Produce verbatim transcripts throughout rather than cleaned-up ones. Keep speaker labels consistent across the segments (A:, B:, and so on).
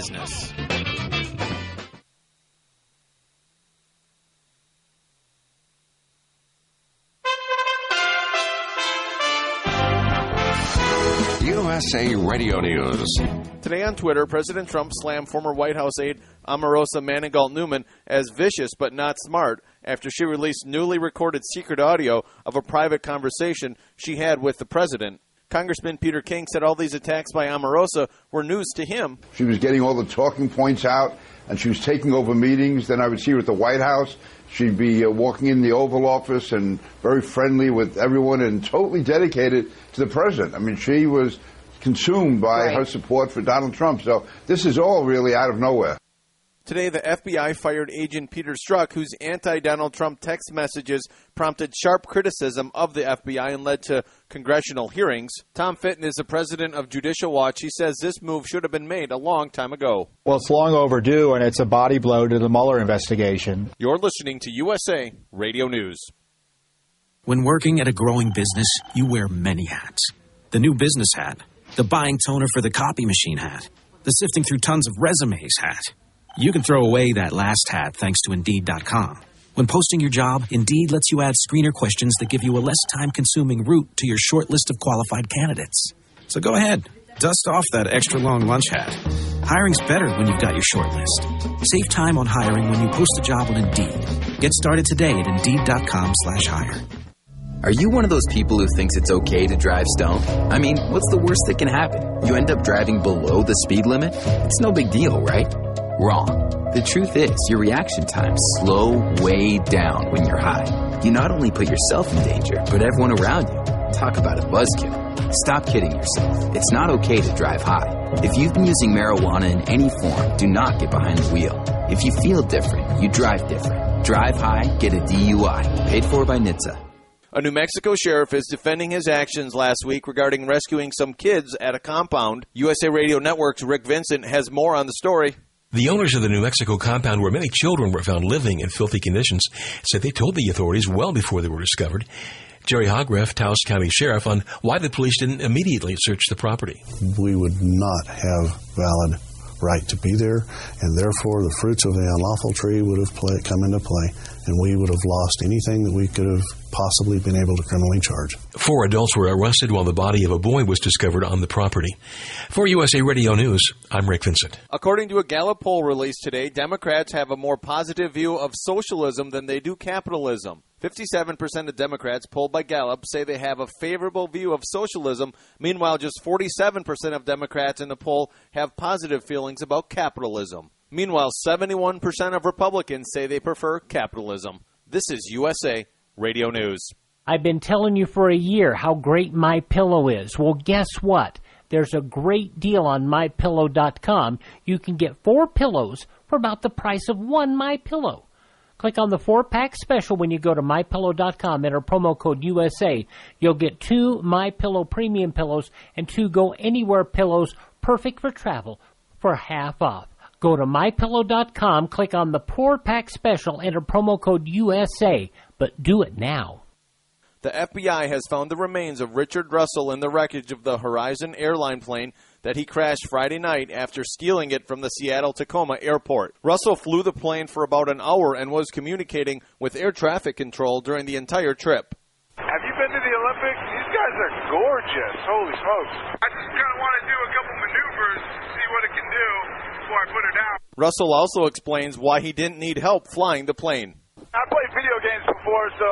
A: business.
B: U S A Radio News.
C: Today on Twitter, President Trump slammed former White House aide Omarosa Manigault Newman as vicious but not smart after she released newly recorded secret audio of a private conversation she had with the president. Congressman Peter King said all these attacks by Omarosa were news to him.
D: She was getting all the talking points out, and she was taking over meetings. Then I would see her at the White House. She'd be uh, walking in the Oval Office and very friendly with everyone and totally dedicated to the president. I mean, she was consumed by right. her support for Donald Trump. So this is all really out of nowhere.
C: Today, the F B I fired Agent Peter Strzok, whose anti-Donald Trump text messages prompted sharp criticism of the F B I and led to congressional hearings. Tom Fitton is the president of Judicial Watch. He says this move should have been made a long time ago.
E: Well, it's long overdue, and it's a body blow to the Mueller investigation.
C: You're listening to U S A Radio News.
F: When working at a growing business, you wear many hats. The new business hat, the buying toner for the copy machine hat, the sifting through tons of resumes hat. You can throw away that last hat thanks to Indeed dot com. When posting your job, Indeed lets you add screener questions that give you a less time-consuming route to your short list of qualified candidates. So go ahead, dust off that extra long lunch hat. Hiring's better when you've got your short list. Save time on hiring when you post a job on Indeed. Get started today at Indeed dot com slash hire.
G: Are you one of those people who thinks it's okay to drive stoned? I mean, what's the worst that can happen? You end up driving below the speed limit? It's no big deal, right? Wrong. The truth is, your reaction times slow way down when you're high. You not only put yourself in danger, but everyone around you. Talk about a buzzkill. Stop kidding yourself. It's not okay to drive high. If you've been using marijuana in any form, do not get behind the wheel. If you feel different, you drive different. Drive high, get a D U I. Paid for by N H T S A.
C: A New Mexico sheriff is defending his actions last week regarding rescuing some kids at a compound. U S A Radio Network's Rick Vincent has more on the story.
H: The owners of the New Mexico compound where many children were found living in filthy conditions said they told the authorities well before they were discovered. Jerry Hogreff, Taos County Sheriff, on why the police didn't immediately search the property.
I: We would not have valid right to be there, and therefore the fruits of the unlawful tree would have play, come into play, and we would have lost anything that we could have possibly been able to criminally charge.
H: Four adults were arrested while the body of a boy was discovered on the property. For U S A Radio News, I'm Rick Vincent.
C: According to a Gallup poll released today, Democrats have a more positive view of socialism than they do capitalism. fifty-seven percent of Democrats polled by Gallup say they have a favorable view of socialism. Meanwhile, just forty-seven percent of Democrats in the poll have positive feelings about capitalism. Meanwhile, seventy-one percent of Republicans say they prefer capitalism. This is U S A Radio News.
J: I've been telling you for a year how great MyPillow is. Well, guess what? There's a great deal on My Pillow dot com. You can get four pillows for about the price of one MyPillow. Click on the four-pack special when you go to My Pillow dot com. Enter promo code U S A. You'll get two MyPillow premium pillows and two Go Anywhere pillows, perfect for travel, for half off. Go to My Pillow dot com, click on the four-pack special, enter promo code U S A, but do it now.
C: The F B I has found the remains of Richard Russell in the wreckage of the Horizon airline plane that he crashed Friday night after stealing it from the Seattle-Tacoma airport. Russell flew the plane for about an hour and was communicating with air traffic control during the entire trip.
K: Have you been to the Olympics? These guys are gorgeous. Holy smokes. I just kind of want to do a couple maneuvers, see what it can do before I put it down.
C: Russell also explains why he didn't need help flying the plane.
K: I played video games before, so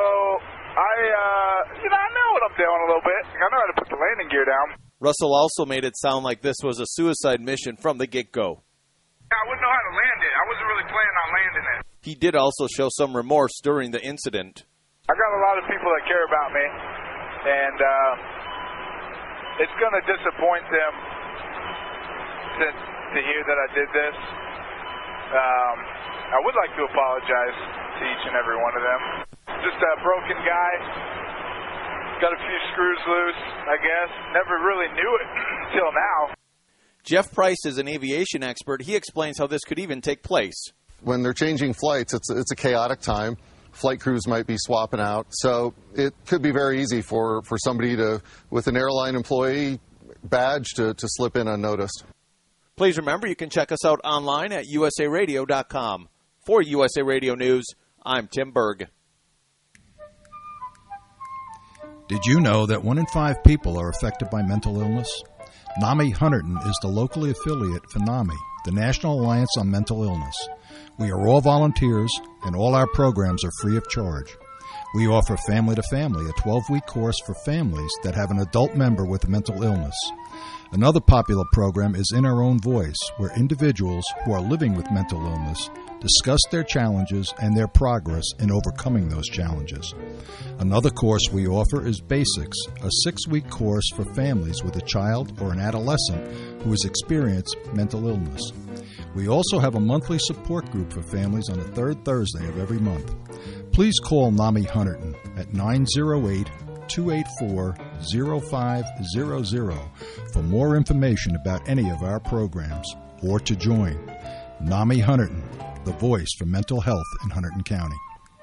K: I, uh, you know, I know what I'm doing a little bit. I know how to put the landing gear down.
C: Russell also made it sound like this was a suicide mission from the get-go.
K: I wouldn't know how to land it. I wasn't really planning on landing it.
C: He did also show some remorse during the incident.
K: I got a lot of people that care about me, and uh, it's going to disappoint them to, to hear that I did this. Um, I would like to apologize to each and every one of them. Just a broken guy. Got a few screws loose, I guess. Never really knew it until now.
C: Jeff Price is an aviation expert. He explains how this could even take place.
L: When they're changing flights, it's, it's a chaotic time. Flight crews might be swapping out. So it could be very easy for, for somebody to, with an airline employee badge, to, to slip in unnoticed.
C: Please remember you can check us out online at u s a radio dot com. For U S A Radio News, I'm Tim Berg.
A: Did you know that one in five people are affected by mental illness? NAMI Hunterdon is the locally affiliate for NAMI, the National Alliance on Mental Illness. We are all volunteers, and all our programs are free of charge. We offer Family to Family, a twelve-week course for families that have an adult member with a mental illness. Another popular program is In Our Own Voice, where individuals who are living with mental illness discuss their challenges and their progress in overcoming those challenges. Another course we offer is Basics, a six-week course for families with a child or an adolescent who has experienced mental illness. We also have a monthly support group for families on the third Thursday of every month. Please call NAMI Hunterdon at nine oh eight, two eight four, oh five hundred for more information about any of our programs or to join. NAMI Hunterdon, the voice for mental health in Hunterdon County.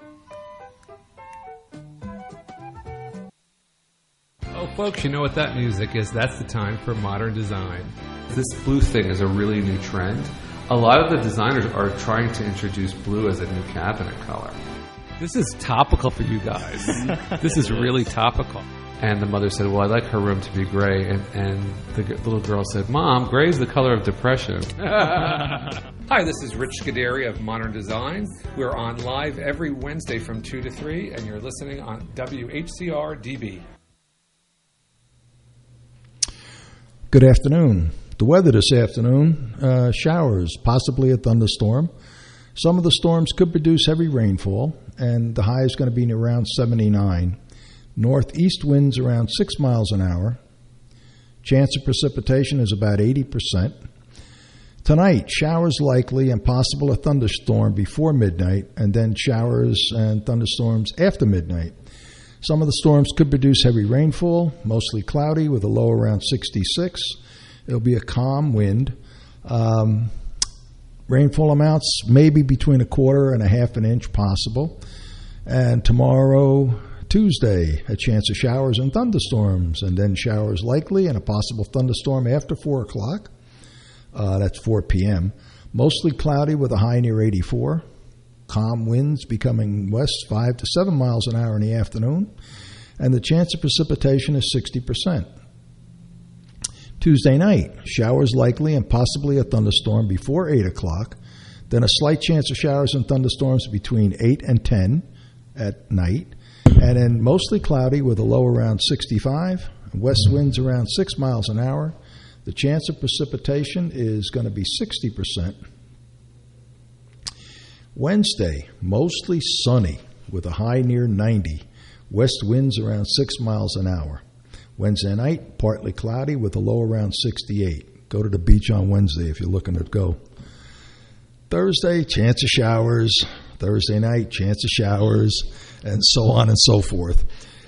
M: Oh, folks, you know what that music is. That's the time for modern design. This blue thing is a really new trend. A lot of the designers are trying to introduce blue as a new cabinet color. This is topical for you guys. This is really topical. And the mother said, well, I'd like her room to be gray. And, and the g- little girl said, Mom, gray is the color of depression. Hi, this is Rich Scuderi of Modern Design. We're on live every Wednesday from two to three, and you're listening on W H C R D B.
N: Good afternoon. The weather this afternoon, uh, showers, possibly a thunderstorm. Some of the storms could produce heavy rainfall, and the high is going to be around seventy-nine. Northeast winds around six miles an hour. Chance of precipitation is about eighty percent. Tonight, showers likely and possible a thunderstorm before midnight, and then showers and thunderstorms after midnight. Some of the storms could produce heavy rainfall, mostly cloudy with a low around sixty-six. It'll be a calm wind. Um, rainfall amounts maybe between a quarter and a half an inch possible. And tomorrow, Tuesday, a chance of showers and thunderstorms, and then showers likely and a possible thunderstorm after four o'clock. Uh, that's four p.m. Mostly cloudy with a high near eighty-four. Calm winds becoming west five to seven miles an hour in the afternoon. And the chance of precipitation is sixty percent. Tuesday night, showers likely and possibly a thunderstorm before eight o'clock. Then a slight chance of showers and thunderstorms between eight and ten at night. And then mostly cloudy with a low around sixty-five. West winds around six miles an hour. The chance of precipitation is going to be sixty percent. Wednesday, mostly sunny with a high near ninety. West winds around six miles an hour. Wednesday night, partly cloudy with a low around sixty-eight. Go to the beach on Wednesday if you're looking to go. Thursday, chance of showers. Thursday night, chance of showers, and so on and so forth.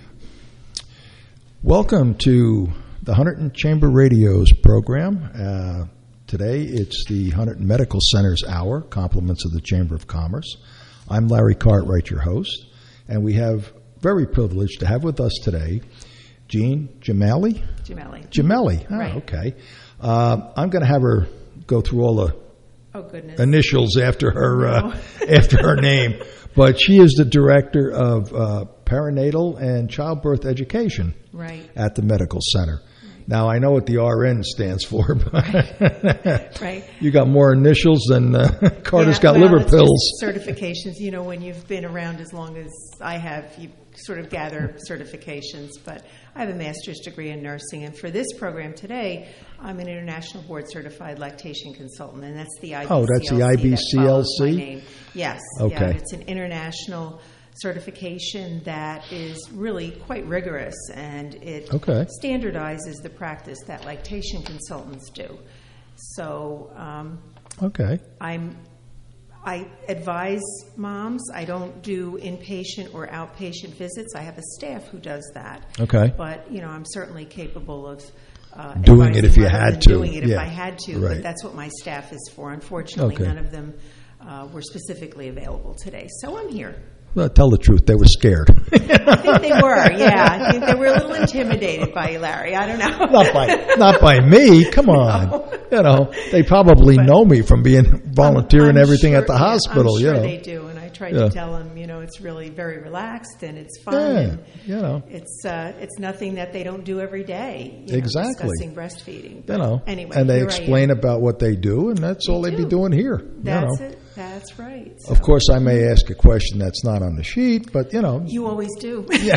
N: Welcome to the Hunterdon Chamber Radio's program. Uh, today, it's the Hunterdon Medical Center's Hour, compliments of the Chamber of Commerce. I'm Larry Cartwright, your host, and we have very privileged to have with us today Jean Gemelli.
O: Gemelli.
N: Gemelli. Oh,
O: right.
N: Okay. Uh, I'm going to have her go through all the
O: oh, goodness.
N: initials after her uh,
O: No.
N: after her name, but she is the director of uh, perinatal and childbirth education
O: right.
N: at the medical center. Now, I know what the R N stands for, but
O: right. right.
N: you got more initials than uh, Carter's
O: yeah,
N: got
O: well,
N: liver
O: it's
N: pills.
O: just certifications, you know, when you've been around as long as I have, you sort of gather certifications. But I have a master's degree in nursing, and for this program today, I'm an international board certified lactation consultant, and that's the I B C L C.
N: Oh, that's the I B C L C?
O: That follows my name. Yes.
N: Okay.
O: Yeah, it's an international certification that is really quite rigorous, and it
N: okay.
O: standardizes the practice that lactation consultants do. So um,
N: okay.
O: I'm, I advise moms. I don't do inpatient or outpatient visits. I have a staff who does that.
N: Okay.
O: But, you know, I'm certainly capable of uh,
N: doing it if you
O: rather
N: had
O: than
N: to.
O: Doing it
N: yeah.
O: if I had to.
N: Right.
O: But that's what my staff is for. Unfortunately,
N: okay.
O: none of them uh, were specifically available today. So I'm here.
N: Well, tell the truth, they were scared.
O: I think they were, yeah. I think they were a little intimidated by you, Larry. I don't know.
N: Not by not by me. Come on. No. You know, they probably but, know me from being volunteering
O: I'm, I'm
N: everything
O: sure,
N: at the
O: yeah,
N: hospital.
O: I'm sure
N: you know.
O: they do, and I tried
N: yeah.
O: to tell them, you know, it's really very relaxed and it's fun.
N: Yeah,
O: and
N: you know,
O: it's uh, it's nothing that they don't do every day. You
N: exactly.
O: know, discussing breastfeeding. But
N: you know,
O: anyway,
N: and they explain about what they do, and that's
O: they
N: all they'd
O: do.
N: be doing here.
O: That's
N: you know.
O: it. That's right. So.
N: Of course, I may ask a question that's not on the sheet, but you know.
O: You always do.
N: Yeah.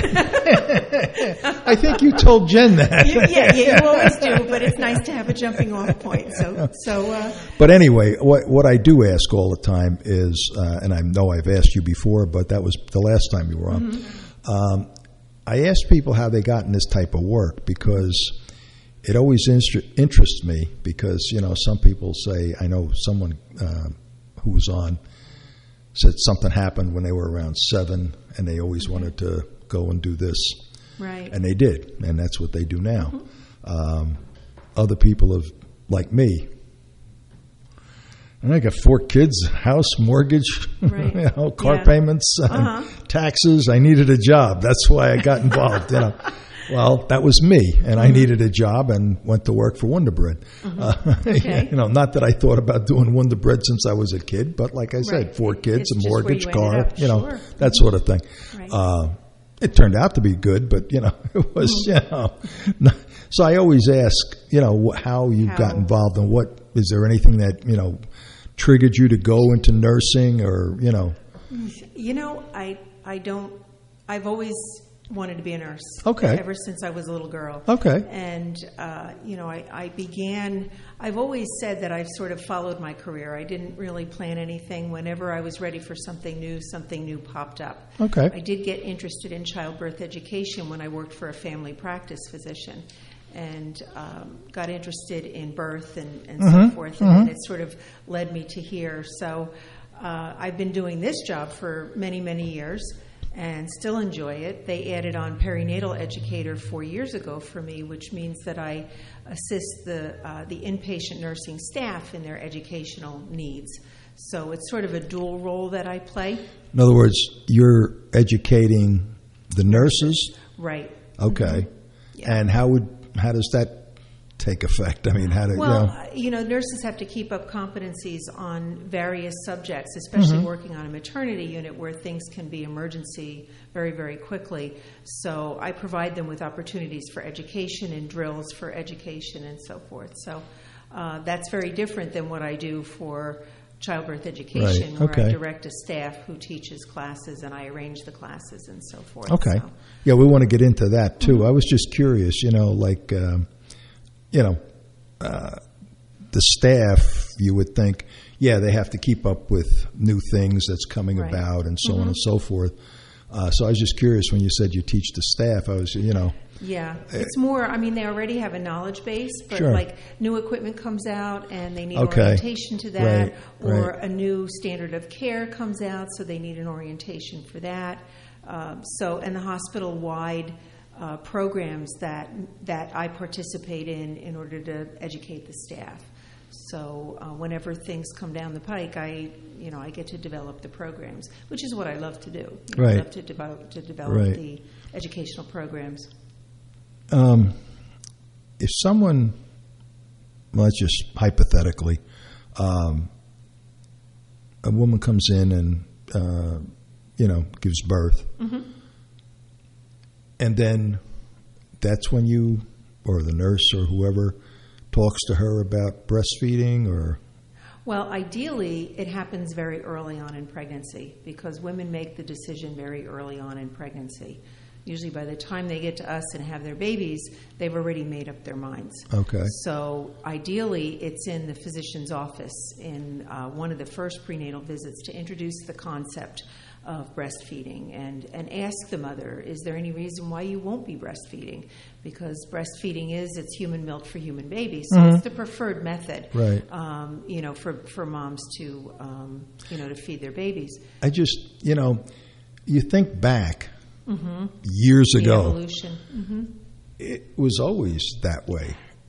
N: I think you told Jen that.
O: you, yeah, yeah, you always do, but it's nice to have a jumping off point. So, so. Uh,
N: but anyway, what what I do ask all the time is, uh, and I know I've asked you before, but that was the last time you were on. Mm-hmm. Um, I ask people how they got in this type of work because it always inter- interests me because, you know, some people say, I know someone uh, who was on said something happened when they were around seven and they always mm-hmm. wanted to go and do this.
O: Right.
N: And they did, and that's what they do now. Mm-hmm. Um, other people have, like me, and I got four kids, house, mortgage,
O: right.
N: you know, car
O: yeah.
N: payments,
O: uh-huh.
N: taxes. I needed a job. That's why I got involved. You know, well, that was me, and mm-hmm. I needed a job and went to work for Wonder Bread. Mm-hmm. Uh,
O: okay.
N: You know, not that I thought about doing Wonder Bread since I was a kid, but like I said,
O: right.
N: four kids,
O: it's
N: a mortgage,
O: you
N: car, you know,
O: sure.
N: that
O: mm-hmm.
N: sort of thing.
O: Right.
N: Uh, it turned out to be good, but you know, it was mm-hmm. you know. So I always ask, you know, how you
O: how?
N: got involved and what is there anything that you know triggered you to go into nursing, or you know?
O: You know, I I don't. I've always wanted to be a nurse.
N: Okay.
O: Ever since I was a little girl.
N: Okay.
O: And uh, you know, I, I began. I've always said that I've sort of followed my career. I didn't really plan anything. Whenever I was ready for something new, something new popped up.
N: Okay.
O: I did get interested in childbirth education when I worked for a family practice physician. And um, got interested in birth and, and
N: mm-hmm,
O: so forth, and
N: mm-hmm.
O: then it sort of led me to here. So uh, I've been doing this job for many, many years and still enjoy it. They added on perinatal educator four years ago for me, which means that I assist the uh, the inpatient nursing staff in their educational needs. So it's sort of a dual role that I play.
N: In other words, you're educating the nurses?
O: Right.
N: Okay.
O: Mm-hmm. Yeah.
N: And how would How does that take effect? I mean, how do
O: well,
N: you know?
O: you know, nurses have to keep up competencies on various subjects, especially
N: mm-hmm.
O: working on a maternity unit where things can be emergency very, very quickly. So I provide them with opportunities for education and drills for education and so forth. So uh, that's very different than what I do for childbirth education,
N: right.
O: where
N: okay.
O: I direct a staff who teaches classes and I arrange the classes and so forth.
N: Okay.
O: So.
N: Yeah, we want to get into that too.
O: Mm-hmm.
N: I was just curious, you know, like, um, you know, uh, the staff, you would think, yeah, they have to keep up with new things that's coming
O: right.
N: about and so
O: mm-hmm.
N: on and so forth. Uh, so I was just curious when you said you teach the staff, I was, you know.
O: Yeah, it's more, I mean, they already have a knowledge base, but
N: sure.
O: like new equipment comes out and they need
N: okay.
O: orientation to that,
N: right.
O: or
N: right.
O: a new standard of care comes out, so they need an orientation for that. Um, so, and the hospital-wide uh, programs that that I participate in in order to educate the staff. So, uh, whenever things come down the pike, I, you know, I get to develop the programs, which is what I love to do. You know,
N: right.
O: I love to develop to develop
N: right.
O: the educational programs.
N: Um, if someone, well, let's just hypothetically, um, a woman comes in and, uh, you know, gives birth,
O: mm-hmm.
N: and then that's when you, or the nurse or whoever, talks to her about breastfeeding, or?
O: Well, ideally, it happens very early on in pregnancy because women make the decision very early on in pregnancy. Usually by the time they get to us and have their babies, they've already made up their minds.
N: Okay.
O: So ideally, it's in the physician's office in uh, one of the first prenatal visits to introduce the concept of breastfeeding and, and ask the mother, is there any reason why you won't be breastfeeding? Because breastfeeding is, it's human milk for human babies. So
N: mm-hmm.
O: it's the preferred method,
N: right.
O: um, you know, for, for moms to, um, you know, to feed their babies.
N: I just, you know, you think back,
O: mm-hmm.
N: years
O: the
N: ago,
O: evolution. Mm-hmm.
N: it was always that way.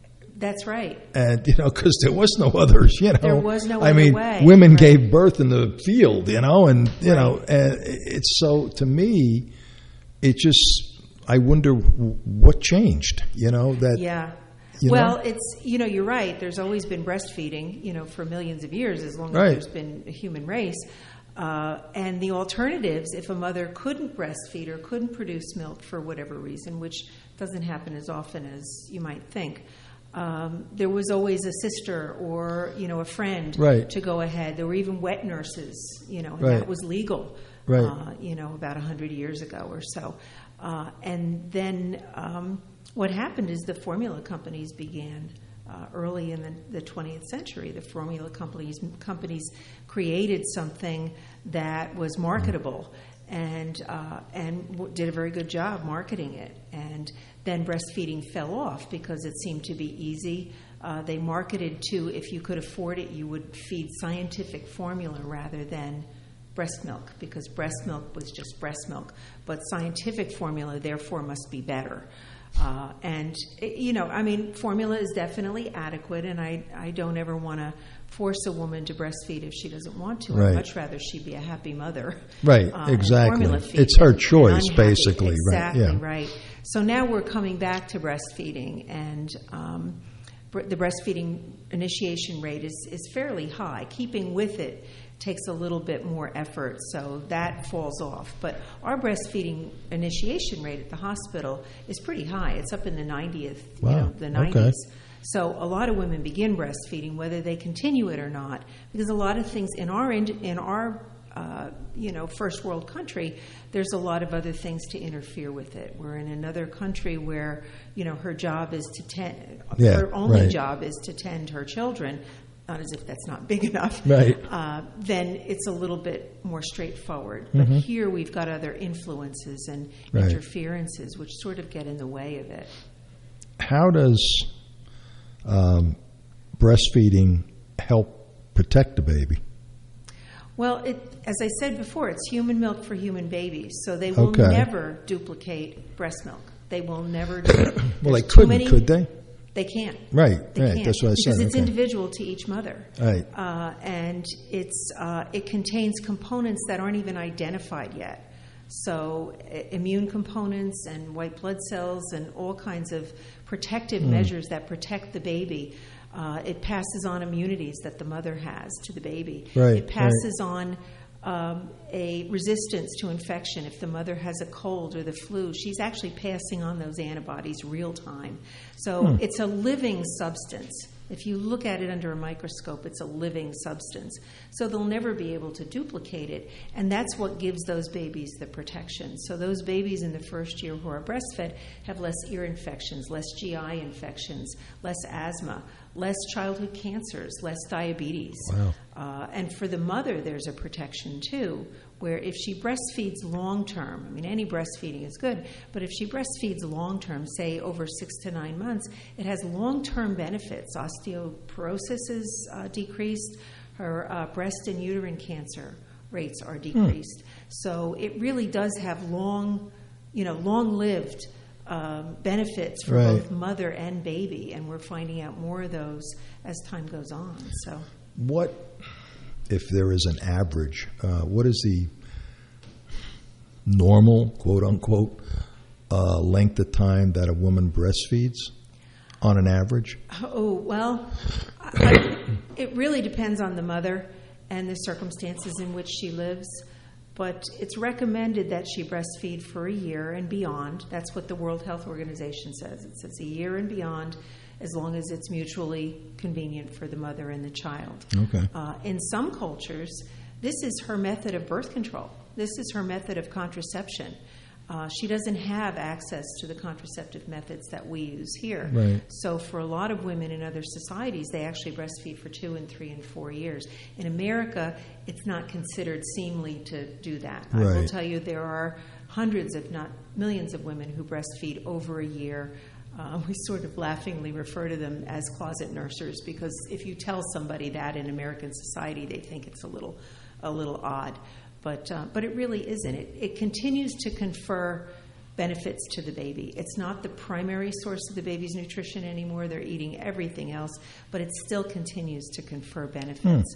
O: That's right.
N: And, you know, because there was no others, you know.
O: There was no
N: I
O: other
N: mean,
O: way.
N: women
O: Right.
N: gave birth in the field, you know, and, you
O: Right.
N: know, and it's so, to me, it just, I wonder what changed, you know, that.
O: Yeah.
N: You
O: well,
N: know?
O: it's, you know, you're right. There's always been breastfeeding, you know, for millions of years, as long as
N: Right.
O: there's been a human race. Uh, and the alternatives, if a mother couldn't breastfeed or couldn't produce milk for whatever reason, which doesn't happen as often as you might think, um, there was always a sister or, you know, a friend
N: Right.
O: to go ahead. There were even wet nurses, you know, and
N: Right.
O: that was legal,
N: Right.
O: uh, you know, about one hundred years ago or so. Uh, and then um, what happened is the formula companies began uh, early in the, the twentieth century. The formula companies companies created something that was marketable and uh, and w- did a very good job marketing it. And then breastfeeding fell off because it seemed to be easy. Uh, they marketed to, if you could afford it, you would feed scientific formula rather than breast milk, because breast milk was just breast milk. But scientific formula, therefore, must be better. Uh, and, you know, I mean, formula is definitely adequate, and I, I don't ever want to force a woman to breastfeed if she doesn't want to.
N: Right.
O: I'd much rather she be a happy mother.
N: Right,
O: uh, and
N: exactly.
O: formula feed
N: It's her
O: than
N: choice,
O: unhappy.
N: basically, right,
O: Exactly,
N: yeah.
O: right. So now we're coming back to breastfeeding, and um, br- the breastfeeding initiation rate is, is fairly high. Keeping with it takes a little bit more effort, so that falls off. But our breastfeeding initiation rate at the hospital is pretty high. It's up in the ninetieth,
N: Wow,
O: you know, the
N: okay.
O: nineties. So a lot of women begin breastfeeding, whether they continue it or not, because a lot of things in our in, in our uh, you know first world country, there's a lot of other things to interfere with it. We're in another country where you know her job is to tend,
N: Yeah,
O: her only
N: right.
O: job is to tend her children. Not as if that's not big enough.
N: Right.
O: Uh, then it's a little bit more straightforward. But
N: Mhm.
O: here we've got other influences and
N: Right.
O: interferences which sort of get in the way of it.
N: How does um, breastfeeding help protect the baby?
O: Well, it, as I said before, it's human milk for human babies, so they will
N: Okay.
O: never duplicate breast milk. They will never do it.
N: Well, they
O: There's too
N: couldn't,
O: many-
N: could they?
O: They can't.
N: Right,
O: They
N: right,
O: can't,
N: that's what I said,
O: because it's
N: okay.
O: individual to each mother.
N: Right.
O: Uh, and it's uh, it contains components that aren't even identified yet. So i- immune components and white blood cells and all kinds of protective
P: Mm.
O: measures that protect the baby. Uh, it passes on immunities that the mother has to the baby.
P: Right,
O: It passes on um, a resistance to infection. If the mother has a cold or the flu, she's actually passing on those antibodies real time. So
P: Hmm.
O: it's a living substance. If you look at it under a microscope, it's a living substance. So they'll never be able to duplicate it. And that's what gives those babies the protection. So those babies in the first year who are breastfed have less ear infections, less G I infections, less asthma, less childhood cancers, less diabetes.
N: Wow.
O: Uh, and for the mother, there's a protection too, where if she breastfeeds long term, I mean, any breastfeeding is good, but if she breastfeeds long term, say over six to nine months, it has long term benefits. Osteoporosis is uh, decreased, her uh, breast and uterine cancer rates are decreased. So it really does have long, you know, long lived um, benefits for
N: Right.
O: both mother and baby, and we're finding out more of those as time goes on. So.
N: What, if there is an average, uh, what is the normal, quote unquote, uh, length of time that a woman breastfeeds on an average?
O: Oh, well, I, it really depends on the mother and the circumstances in which she lives. But it's recommended that she breastfeed for a year and beyond. That's what the World Health Organization says. It says a year and beyond, as long as it's mutually convenient for the mother and the child.
N: Okay.
O: Uh, in some cultures, this is her method of birth control. This is her method of contraception. Uh, she doesn't have access to the contraceptive methods that we use here.
N: Right.
O: So for a lot of women in other societies, they actually breastfeed for two and three and four years. In America, it's not considered seemly to do that. I will
N: Right.
O: tell you there are hundreds, if not millions, of women who breastfeed over a year. Uh, we sort of laughingly refer to them as closet nursers, because if you tell somebody that in American society, they think it's a little, a little odd. But uh, but it really isn't. It, it continues to confer benefits to the baby. It's not the primary source of the baby's nutrition anymore. They're eating everything else, but it still continues to confer benefits.
N: Hmm.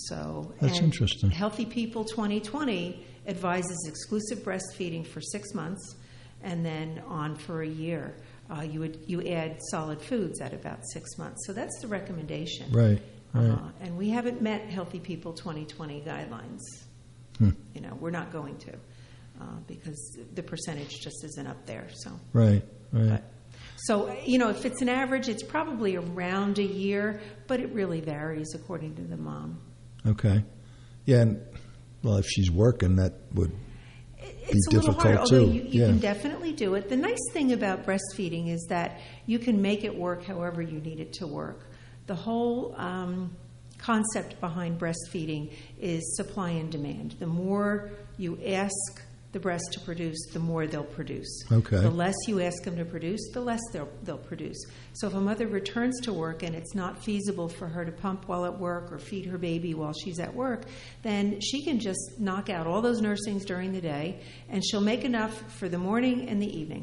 O: So
N: That's
O: and
N: interesting.
O: Healthy People twenty twenty advises exclusive breastfeeding for six months and then on for a year. Uh, you would you add solid foods at about six months. So that's the recommendation.
N: Right, right.
O: Uh, and we haven't met Healthy People twenty twenty guidelines.
N: Hmm.
O: You know, we're not going to uh, because the percentage just isn't up there. So
N: Right, right.
O: But, so, you know, if it's an average, it's probably around a year, but it really varies according to the mom.
N: Okay. Yeah, and, well, if she's working, that would
O: It's
N: be
O: a little
N: difficult
O: hard,
N: too.
O: although you, you
N: yeah.
O: can definitely do it. The nice thing about breastfeeding is that you can make it work however you need it to work. The whole um, concept behind breastfeeding is supply and demand. The more you ask the breast to produce, the more they'll produce.
N: Okay.
O: The less you ask them to produce, the less they'll, they'll produce. So if a mother returns to work and it's not feasible for her to pump while at work or feed her baby while she's at work, then she can just knock out all those nursings during the day, and she'll make enough for the morning and the evening.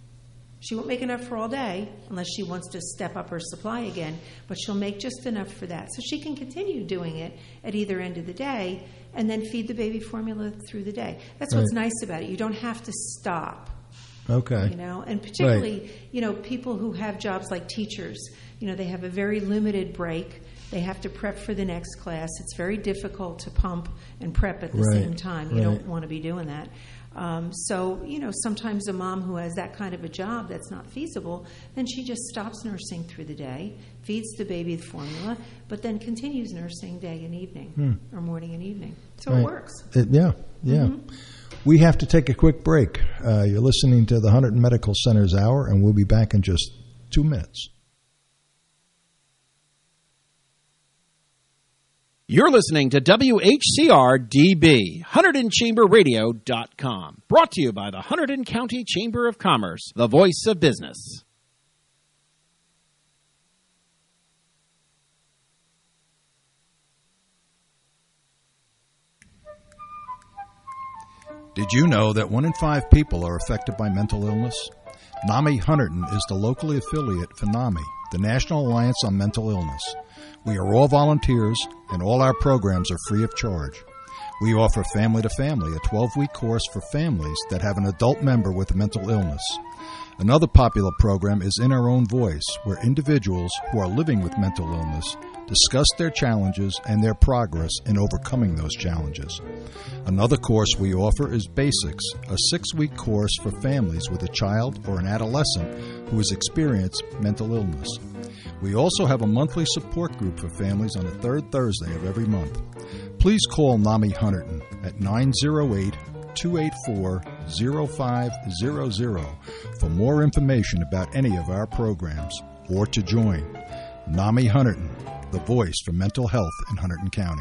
O: She won't make enough for all day unless she wants to step up her supply again, but she'll make just enough for that. So she can continue doing it at either end of the day and then feed the baby formula through the day. That's what's
N: Right.
O: nice about it. You don't have to stop.
N: Okay.
O: You know, and particularly,
N: Right.
O: you know, people who have jobs like teachers, you know, they have a very limited break. They have to prep for the next class. It's very difficult to pump and prep at the
N: Right.
O: same time. You
N: Right.
O: don't want to be doing that. Um, so, you know, sometimes a mom who has that kind of a job that's not feasible, then she just stops nursing through the day, feeds the baby the formula, but then continues nursing day and evening
N: Hmm.
O: or morning and evening. So
N: Right.
O: it works.
N: It- yeah, yeah.
O: Mhm.
N: We have to take a quick break. Uh, you're listening to the Hunterdon Medical Center's Hour, and we'll be back in just two minutes.
P: You're listening to W H C R D B, Hunterdon Chamber Radio dot com. Brought to you by the Hunterdon County Chamber of Commerce, the voice of business.
A: Did you know that one in five people are affected by mental illness? NAMI Hunterdon is the locally affiliate for NAMI, the National Alliance on Mental Illness. We are all volunteers, and all our programs are free of charge. We offer Family to Family, a twelve-week course for families that have an adult member with a mental illness. Another popular program is In Our Own Voice, where individuals who are living with mental illness discuss their challenges and their progress in overcoming those challenges. Another course we offer is Basics, a six-week course for families with a child or an adolescent who has experienced mental illness. We also have a monthly support group for families on the third Thursday of every month. Please call NAMI Hunterdon at nine oh eight, two eight four, oh five hundred for more information about any of our programs or to join. NAMI Hunterdon, the voice for mental health in Hunterdon County.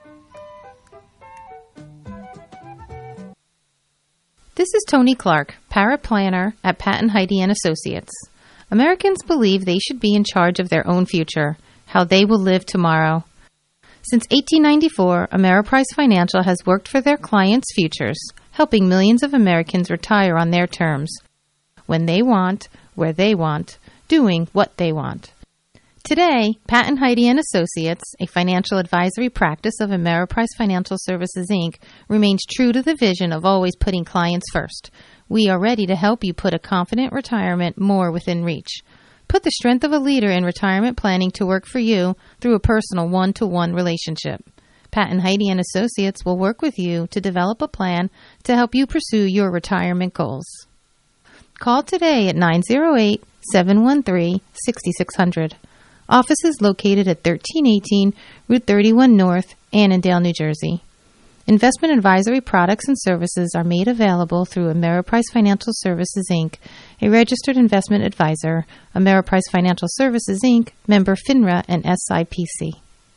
Q: This is Tony Clark, paraplanner at Patton Heidi and Associates. Americans believe they should be in charge of their own future, how they will live tomorrow. Since eighteen ninety-four, Ameriprise Financial has worked for their clients' futures, helping millions of Americans retire on their terms, when they want, where they want, doing what they want. Today, Patton Heidi and Associates, a financial advisory practice of Ameriprise Financial Services, Incorporated, remains true to the vision of always putting clients first. We are ready to help you put a confident retirement more within reach. Put the strength of a leader in retirement planning to work for you through a personal one-to-one relationship. Patton Heidi and Associates will work with you to develop a plan to help you pursue your retirement goals. Call today at nine oh eight, seven one three, six six zero zero. Office is located at thirteen eighteen Route thirty-one North, Annandale, New Jersey. Investment advisory products and services are made available through Ameriprise Financial Services, Incorporated, a registered investment advisor, Ameriprise Financial Services, Incorporated, member FINRA and S I P C.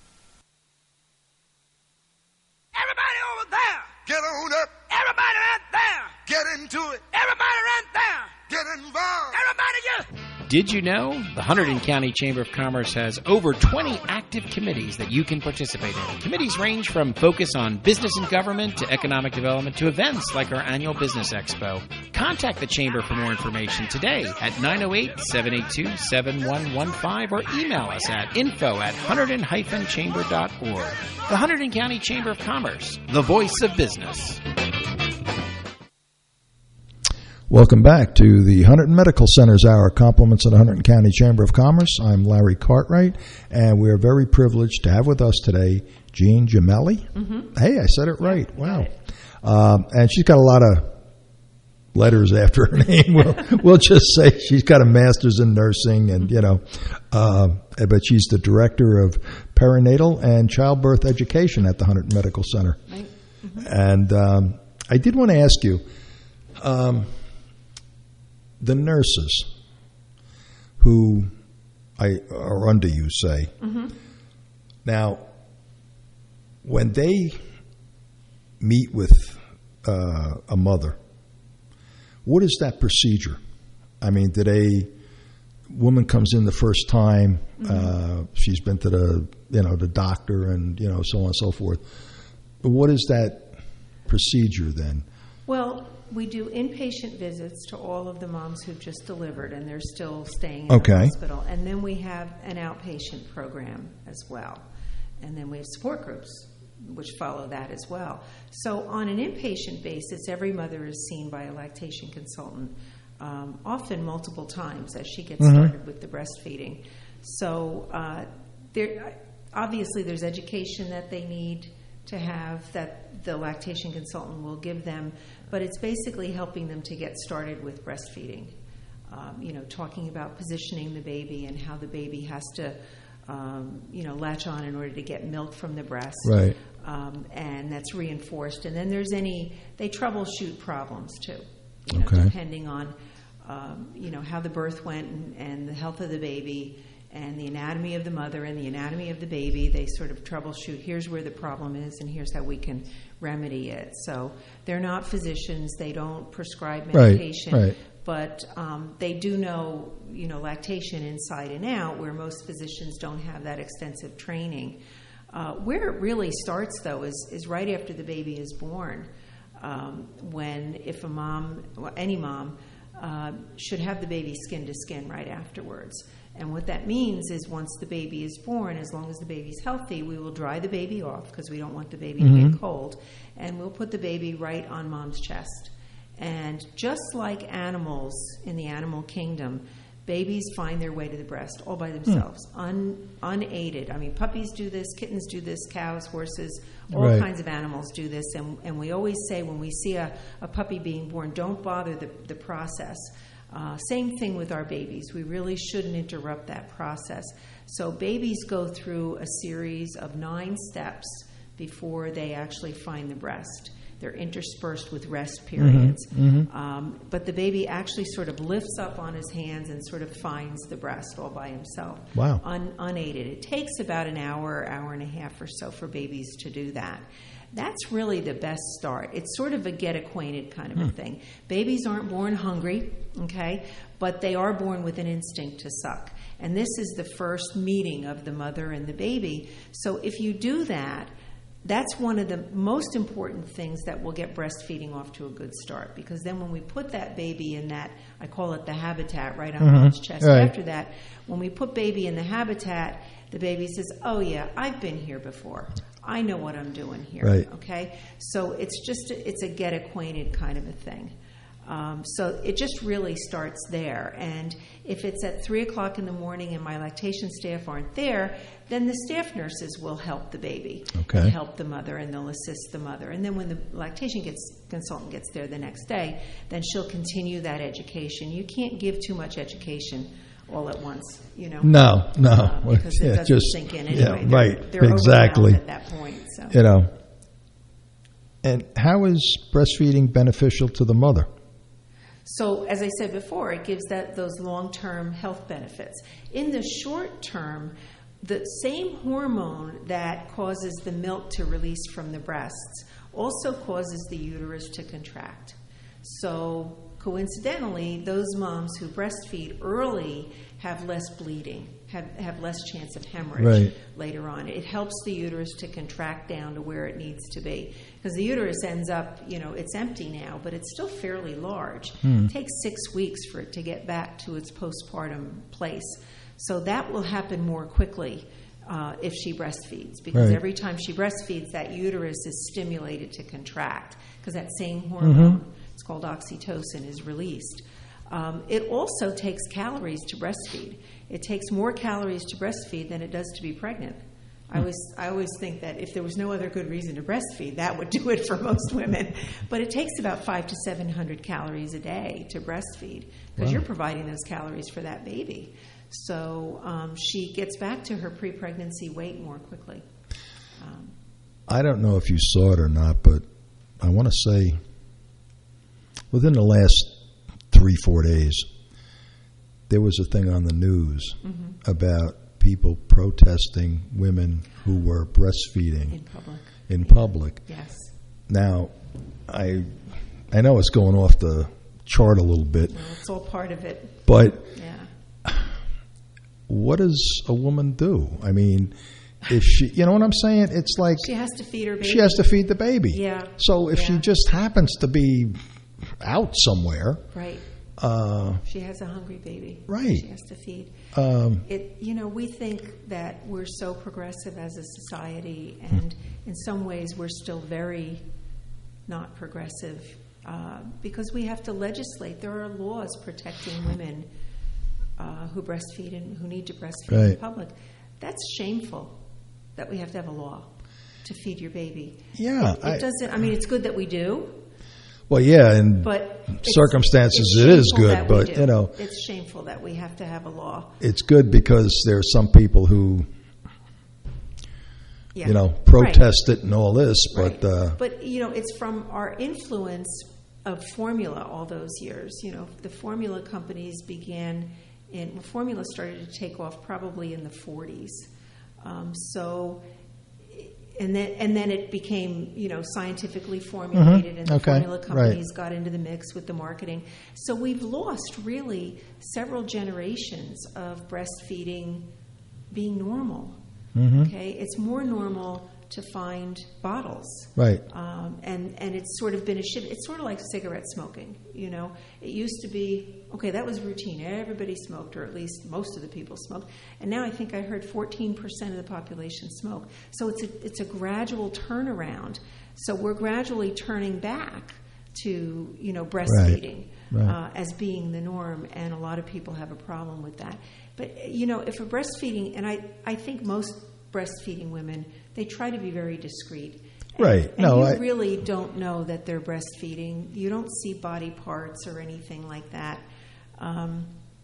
R: Everybody over there, get on up. Everybody right there, get into it. Everybody right there, get involved. Everybody, you.
P: Did you know? The Hunterdon County Chamber of Commerce has over twenty active committees that you can participate in. Committees range from focus on business and government to economic development to events like our annual Business Expo. Contact the Chamber for more information today at nine oh eight, seven eight two, seven one one five or email us at info at hunterdon dash chamber dot org. The Hunterdon County Chamber of Commerce, the voice of business.
N: Welcome back to the Hunterdon Medical Center's Hour, compliments of the Hunterdon County Chamber of Commerce. I'm Larry Cartwright, and we are very privileged to have with us today Jean Gemelli. Mm-hmm. Hey, I said it right. Wow. Um, and she's got a lot of letters after her name. We'll, we'll just say she's got a master's in nursing, and, you know, uh, but she's the director of perinatal and childbirth education at the Hunterdon Medical Center. Right. Mm-hmm. And um, I did want to ask you, um, the nurses who I, are under you, say, mm-hmm. now, when they meet with uh, a mother, what is that procedure? I mean, did a woman comes in the first time, mm-hmm. uh, she's been to the, you know, the doctor and, you know, so on and so forth. What is that procedure then?
O: Well, we do inpatient visits to all of the moms who've just delivered and they're still staying in
N: okay.
O: the hospital. And then we have an outpatient program as well. And then we have support groups which follow that as well. So on an inpatient basis, every mother is seen by a lactation consultant, um, often multiple times as she gets mm-hmm. started with the breastfeeding. So uh, there, obviously there's education that they need to have that the lactation consultant will give them, but it's basically helping them to get started with breastfeeding. Um, you know, talking about positioning the baby and how the baby has to, um, you know, latch on in order to get milk from the breast.
N: Right.
O: Um, and that's reinforced. And then there's any, they troubleshoot problems too, you know,
N: okay.
O: depending on, um, you know, how the birth went and, and the health of the baby and the anatomy of the mother and the anatomy of the baby. They sort of troubleshoot, here's where the problem is and here's how we can remedy it. So they're not physicians, they don't prescribe medication,
N: right, right.
O: but um, they do know, you know, lactation inside and out, where most physicians don't have that extensive training. Uh, where it really starts, though, is, is right after the baby is born, um, when if a mom, well, any mom, uh, should have the baby skin to skin right afterwards. And what that means is once the baby is born, as long as the baby's healthy, we will dry the baby off because we don't want the baby mm-hmm. to get cold. And we'll put the baby right on mom's chest. And just like animals in the animal kingdom, babies find their way to the breast all by themselves, hmm. un, unaided. I mean, puppies do this, kittens do this, cows, horses, all
N: right.
O: kinds of animals do this. And, and we always say when we see a, a puppy being born, don't bother the, the process. Uh, same thing with our babies. We really shouldn't interrupt that process. So babies go through a series of nine steps before they actually find the breast. They're interspersed with rest periods.
N: Mm-hmm. Mm-hmm.
O: Um, but the baby actually sort of lifts up on his hands and sort of finds the breast all by himself.
N: Wow.
O: Un- unaided. It takes about an hour, hour and a half or so for babies to do that. That's really the best start. It's sort of a get acquainted kind of hmm. a thing. Babies aren't born hungry, okay, but they are born with an instinct to suck. And this is the first meeting of the mother and the baby. So if you do that, that's one of the most important things that will get breastfeeding off to a good start. Because then when we put that baby in that, I call it the habitat, right on mm-hmm. mom's chest.
N: Right.
O: After that, when we put baby in the habitat, the baby says, oh yeah, I've been here before. I know what I'm doing here.
N: Right.
O: Okay? So it's just, a, it's a get acquainted kind of a thing. Um, so it just really starts there. And if it's at three o'clock in the morning and my lactation staff aren't there, then the staff nurses will help the baby.
N: Okay.
O: And help the mother, and they'll assist the mother. And then when the lactation gets, consultant gets there the next day, then she'll continue that education. You can't give too much education all at once, you know.
N: No, no.
O: Uh, because it
N: yeah,
O: doesn't
N: just,
O: sink in anyway.
N: Yeah,
O: they're,
N: right,
O: they're
N: exactly.
O: at that point. So.
N: You know. And how is breastfeeding beneficial to the mother?
O: So, as I said before, it gives that those long-term health benefits. In the short term, the same hormone that causes the milk to release from the breasts also causes the uterus to contract. So, coincidentally, those moms who breastfeed early have less bleeding, have, have less chance of hemorrhage
N: Right.
O: later on. It helps the uterus to contract down to where it needs to be. Because the uterus ends up, you know, it's empty now, but it's still fairly large.
N: Hmm.
O: It takes six weeks for it to get back to its postpartum place. So that will happen more quickly uh, if she breastfeeds, because
N: Right.
O: every time she breastfeeds, that uterus is stimulated to contract, because that same hormone,
N: Mhm.
O: it's called oxytocin, is released. Um, it also takes calories to breastfeed. It takes more calories to breastfeed than it does to be pregnant. I always, I always think that if there was no other good reason to breastfeed, that would do it for most women. But it takes about five to seven hundred calories a day to breastfeed, because
N: Wow.
O: you're providing those calories for that baby. So um, she gets back to her pre-pregnancy weight more quickly. Um,
N: I don't know if you saw it or not, but I want to say within the last three, four days, there was a thing on the news
O: Mhm.
N: about people protesting women who were breastfeeding
O: In public.
N: in public.
O: Yes.
N: Now, I I know it's going off the chart a little bit,
O: well, it's all part of it.
N: but
O: Yeah.
N: what does a woman do? I mean, if she, you know what I'm saying? It's like
O: She has to feed her baby.
N: she has to feed the baby.
O: Yeah.
N: So if she
O: Yeah.
N: just happens to be out somewhere,
O: Right.
N: uh,
O: She has a hungry baby.
N: Right.
O: She has to feed.
N: Um,
O: it, you know, we think that we're so progressive as a society, and in some ways we're still very not progressive uh, because we have to legislate. There are laws protecting women uh, who breastfeed and who need to breastfeed in
N: Right.
O: public. That's shameful that we have to have a law to feed your baby.
N: Yeah,
O: It, it
N: I-
O: doesn't, I mean, it's good that we do.
N: well, yeah, in
O: But it's-
N: circumstances
O: it's
N: it is
O: shameful
N: good,
O: that we
N: but
O: do.
N: you know,
O: it's shameful that we have to have a law.
N: it's good because there's some people who,
O: Yeah.
N: you know,
O: Right.
N: protest it and all this, but uh,
O: But you know, it's from our influence of formula all those years. You know, the formula companies began in well, formula started to take off probably in the forties. Um, so. And then, and then it became, you know, scientifically formulated,
N: Mhm.
O: and the
N: Okay.
O: formula companies
N: Right.
O: got into the mix with the marketing. So we've lost really several generations of breastfeeding being normal.
N: Mhm.
O: Okay, it's more normal to find bottles,
N: Right.
O: Um, and and it's sort of been a shift. It's sort of like cigarette smoking. You know, it used to be okay. That was routine. Everybody smoked, or at least most of the people smoked. And now I think I heard fourteen percent of the population smoke. So it's a it's a gradual turnaround. So we're gradually turning back to you know breastfeeding
N: Right.
O: Uh, as being the norm, and a lot of people have a problem with that. But you know, if a breastfeeding, and I I think most breastfeeding women, they try to be very discreet. And,
N: Right.
O: And
N: No,
O: you
N: I-
O: really don't know that they're breastfeeding. You don't see body parts or anything like that. Um,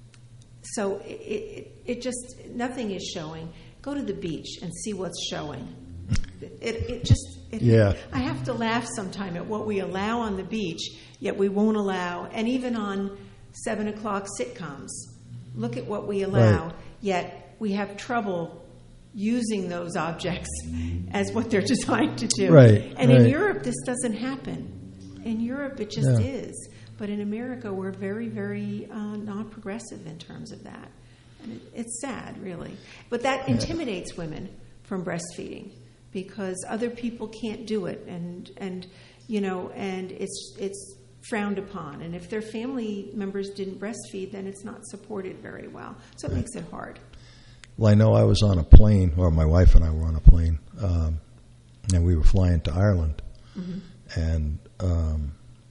O: so it, it, it just, nothing is showing. Go to the beach and see what's showing. It, it just, it,
N: Yeah.
O: I have to laugh sometime at what we allow on the beach, yet we won't allow, and even on seven o'clock sitcoms. Look at what we allow,
N: Right.
O: yet we have trouble using those objects as what they're designed to do.
N: Right,
O: And in
N: right.
O: Europe, this doesn't happen. In Europe, it just
N: Yeah.
O: is. But in America, we're very, very uh, non-progressive in terms of that. And it, it's sad, really. But that
N: Yeah.
O: intimidates women from breastfeeding because other people can't do it, and and you know, and it's it's frowned upon. And if their family members didn't breastfeed, then it's not supported very well. So it makes it hard.
N: well, I know I was on a plane, or my wife and I were on a plane, um, and we were flying to Ireland,
O: Mhm.
N: and um,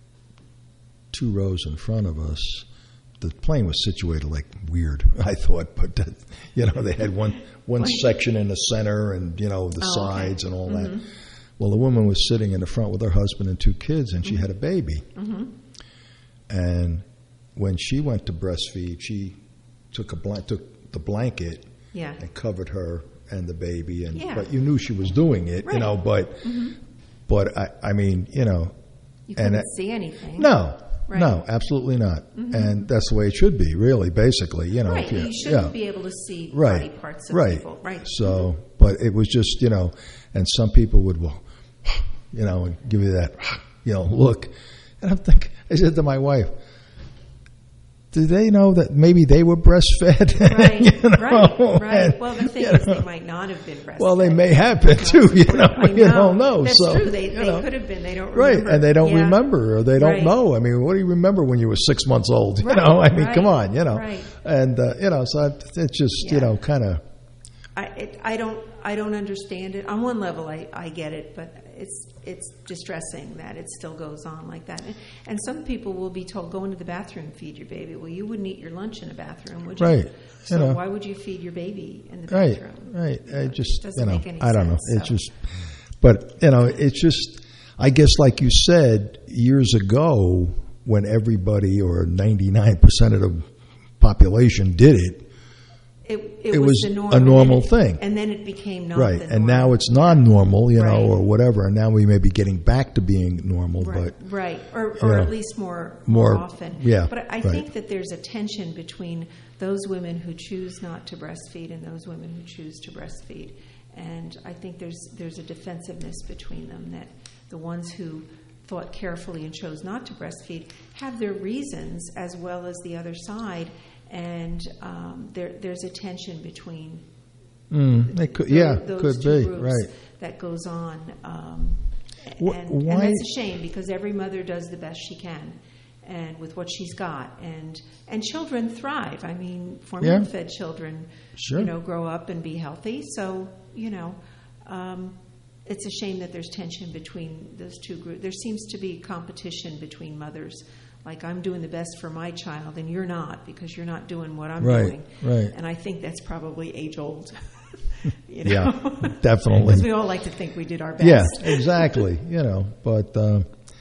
N: two rows in front of us, the plane was situated like weird, I thought, but that, you know, they had one one
O: Right.
N: section in the center, and you know the
O: Oh, okay.
N: sides and all that.
O: Mhm.
N: Well, the woman was sitting in the front with her husband and two kids, and she had a baby.
O: Mhm.
N: And when she went to breastfeed, she took a blan- took the blanket
O: Yeah.
N: and covered her and the baby, and
O: Yeah.
N: but you knew she was doing it,
O: Right.
N: you know. But
O: Mhm.
N: but I, I mean, you know,
O: You
N: and
O: couldn't
N: I-
O: see anything.
N: no,
O: Right.
N: no, absolutely not.
O: Mhm.
N: And that's the way it should be, really, basically. You know,
O: Right.
N: if
O: You
N: you,
O: shouldn't
N: yeah.
O: be able to see
N: right,
O: body parts of
N: right.
O: people. Right.
N: So, but it was just, you know, and some people would, well, you know, and give you that, you know, look. And I'm thinking, I said to my wife, do they know that maybe they were breastfed?
O: Right,
N: you know?
O: right, right.
N: And,
O: well, the thing
N: you
O: is,
N: know,
O: they might not have been breastfed.
N: well, they may have been too. You know,
O: I know.
N: you don't know.
O: That's
N: so,
O: true. They,
N: you
O: they
N: know.
O: could have been. They don't
N: Right,
O: remember.
N: and they don't
O: Yeah.
N: remember, or they don't
O: Right.
N: know. I mean, what do you remember when you were six months old? You
O: Right,
N: know, I mean,
O: right,
N: come on, you know.
O: right.
N: And uh, you know, so it's just
O: Yeah.
N: you know, kind of.
O: I, it, I don't I don't understand it. On one level, I, I get it, but it's it's distressing that it still goes on like that. And, and some people will be told, go into the bathroom, feed your baby. Well, you wouldn't eat your lunch in a bathroom, would you?
N: Right.
O: So
N: You know.
O: why would you feed your baby in the
N: Right,
O: bathroom?
N: right. I just,
O: doesn't
N: you know,
O: make any
N: I don't know.
O: sense,
N: It's
O: so.
N: just, but you know, it's just. I guess, like you said years ago, when everybody or ninety-nine percent of the population did it,
O: It, it,
N: it
O: was,
N: was
O: the norm,
N: a normal
O: and then it,
N: thing.
O: and then it became not
N: right?
O: the norm.
N: And now it's non-normal, you know,
O: Right.
N: or whatever. And now we may be getting back to being normal,
O: Right,
N: but
O: right, or,
N: you
O: or
N: know,
O: at least more more,
N: more-
O: often.
N: yeah,
O: but I
N: right.
O: think that there's a tension between those women who choose not to breastfeed and those women who choose to breastfeed, and I think there's there's a defensiveness between them, that the ones who thought carefully and chose not to breastfeed have their reasons as well as the other side, and um, there there's a tension between
N: mm, it could,
O: tho-
N: yeah,
O: those
N: could
O: two
N: be
O: groups
N: right.
O: that goes on. Um,
N: Wh-
O: and,
N: why-
O: and that's a shame, because every mother does the best she can, and with what she's got, and and children thrive. I mean, formula-fed children,
N: Sure.
O: you know, grow up and be healthy. So you know, um, it's a shame that there's tension between those two groups. There seems to be competition between mothers. Like, I'm doing the best for my child, and you're not, because you're not doing what I'm
N: Right,
O: doing.
N: right.
O: And I think that's probably age old. You
N: Yeah,
O: know?
N: definitely.
O: Because we all like to think we did our best.
N: Yeah, exactly. You know, but uh,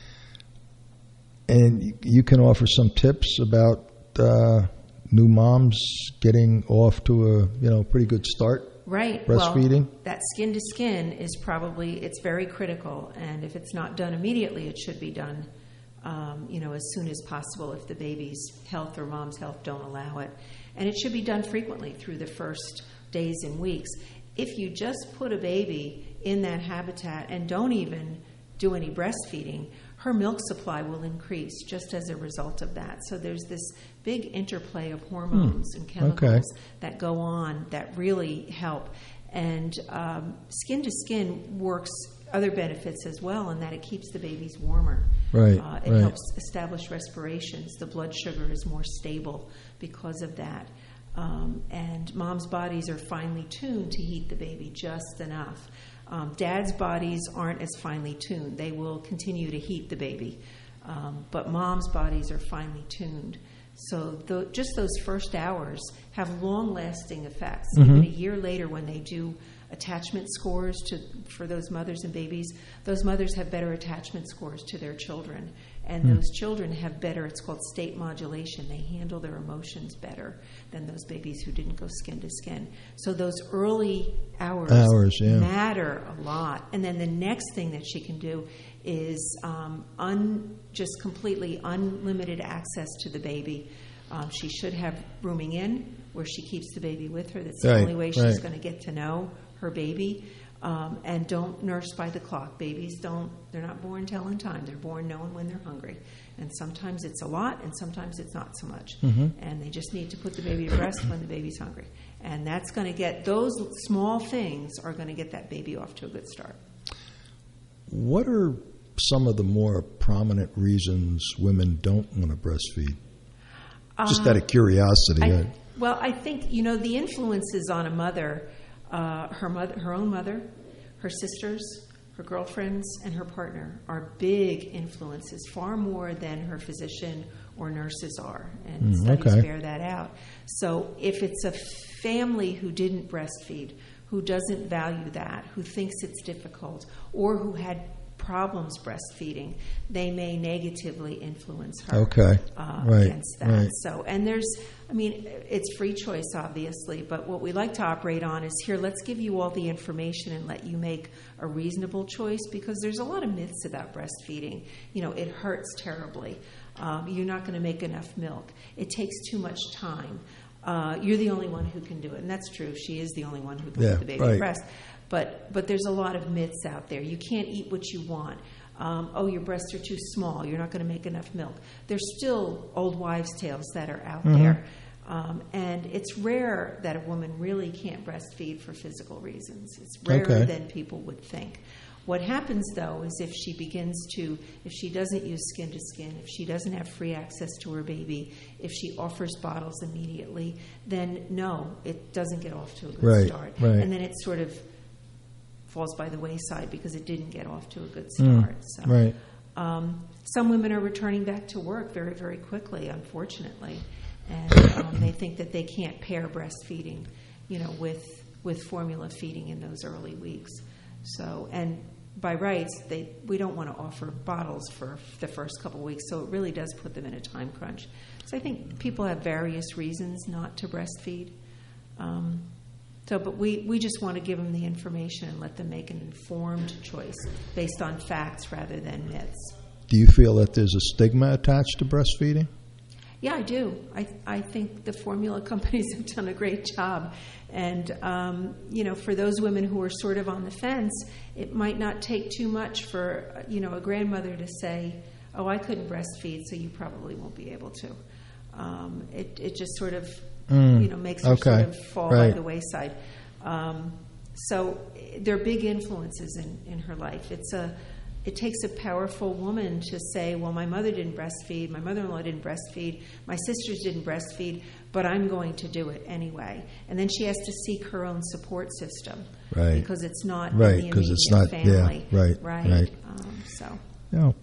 N: and y- you can offer some tips about uh, new moms getting off to a you know pretty good start.
O: Right.
N: Breastfeeding.
O: Well, that skin to skin is probably, it's very critical, and if it's not done immediately, it should be done, um, you know, as soon as possible if the baby's health or mom's health don't allow it, and it should be done frequently through the first days and weeks. If you just put a baby in that habitat and don't even do any breastfeeding, her milk supply will increase just as a result of that. So there's this big interplay of hormones
N: Hmm.
O: and chemicals
N: Okay.
O: that go on that really help. And um, skin to skin works other benefits as well, in that it keeps the babies warmer.
N: Right,
O: Uh, it
N: right.
O: helps establish respirations. The blood sugar is more stable because of that. Um, and moms' bodies are finely tuned to heat the baby just enough. Um, dad's bodies aren't as finely tuned. They will continue to heat the baby. Um, but mom's bodies are finely tuned. So th- just those first hours have long-lasting effects.
N: Mhm.
O: Even a year later, when they do attachment scores to for those mothers and babies, those mothers have better attachment scores to their children. And
N: Hmm.
O: those children have better, it's called state modulation. They handle their emotions better than those babies who didn't go skin to skin. So those early hours,
N: Hours, yeah.
O: matter a lot. And then the next thing that she can do is um, un, just completely unlimited access to the baby. Um, she should have rooming in, where she keeps the baby with her. That's the
N: Right,
O: only way she's
N: right.
O: going to get to know her baby. Um, and don't nurse by the clock. Babies don't, they're not born telling time. They're born knowing when they're hungry. And sometimes it's a lot, and sometimes it's not so much.
N: Mhm.
O: And they just need to put the baby to rest when the baby's hungry. And that's going to get, those small things are going to get that baby off to a good start.
N: What are some of the more prominent reasons women don't want to breastfeed? Just
O: Uh,
N: out of curiosity.
O: I,
N: I-
O: well, I think, you know, the influences on a mother, uh, her mother, her own mother, her sisters, her girlfriends, and her partner are big influences, far more than her physician or nurses are, and
N: Mm,
O: studies
N: okay.
O: bear that out. So if it's a family who didn't breastfeed, who doesn't value that, who thinks it's difficult, or who had problems breastfeeding, they may negatively influence her
N: Okay.
O: uh,
N: Right,
O: against that.
N: right.
O: So, and there's, I mean, it's free choice, obviously, but what we like to operate on is, here, let's give you all the information and let you make a reasonable choice, because there's a lot of myths about breastfeeding. You know, it hurts terribly. Um, you're not going to make enough milk. It takes too much time. Uh, you're the only one who can do it. And that's true. She is the only one who can
N: Yeah,
O: put the baby
N: right.
O: at breast. But, but there's a lot of myths out there. You can't eat what you want. Um, oh, your breasts are too small. You're not going to make enough milk. There's still old wives' tales that are out
N: Mhm.
O: there. Um, and it's rare that a woman really can't breastfeed for physical reasons. It's rarer
N: Okay.
O: than people would think. What happens, though, is if she begins to, if she doesn't use skin to skin, if she doesn't have free access to her baby, if she offers bottles immediately, then no, it doesn't get off to a good
N: Right,
O: start.
N: right.
O: And then it sort of falls by the wayside because it didn't get off to a good
N: Mm,
O: start. So,
N: right.
O: um, some women are returning back to work very, very quickly, unfortunately, and um, they think that they can't pair breastfeeding, you know, with with formula feeding in those early weeks. So, and by rights, they we don't want to offer bottles for the first couple of weeks, so it really does put them in a time crunch. So I think people have various reasons not to breastfeed. Um, So, but we, we just want to give them the information and let them make an informed choice based on facts rather than myths.
N: Do you feel that there's a stigma attached to breastfeeding?
O: Yeah, I do. I I think the formula companies have done a great job. And, um, you know, for those women who are sort of on the fence, it might not take too much for, you know, a grandmother to say, oh, I couldn't breastfeed, so you probably won't be able to. Um, it, it just sort of,
N: Mm,
O: you know, makes her
N: okay,
O: sort of fall
N: right.
O: by the wayside. Um, so they're big influences in, in her life. It's a, it takes a powerful woman to say, well, my mother didn't breastfeed, my mother-in-law didn't breastfeed, my sisters didn't breastfeed, but I'm going to do it anyway. And then she has to seek her own support system.
N: Right.
O: Because it's not
N: Right,
O: in the
N: 'cause it's
O: immediate
N: not- yeah,
O: family.
N: right,
O: Right.
N: right.
O: Um, so.
N: No.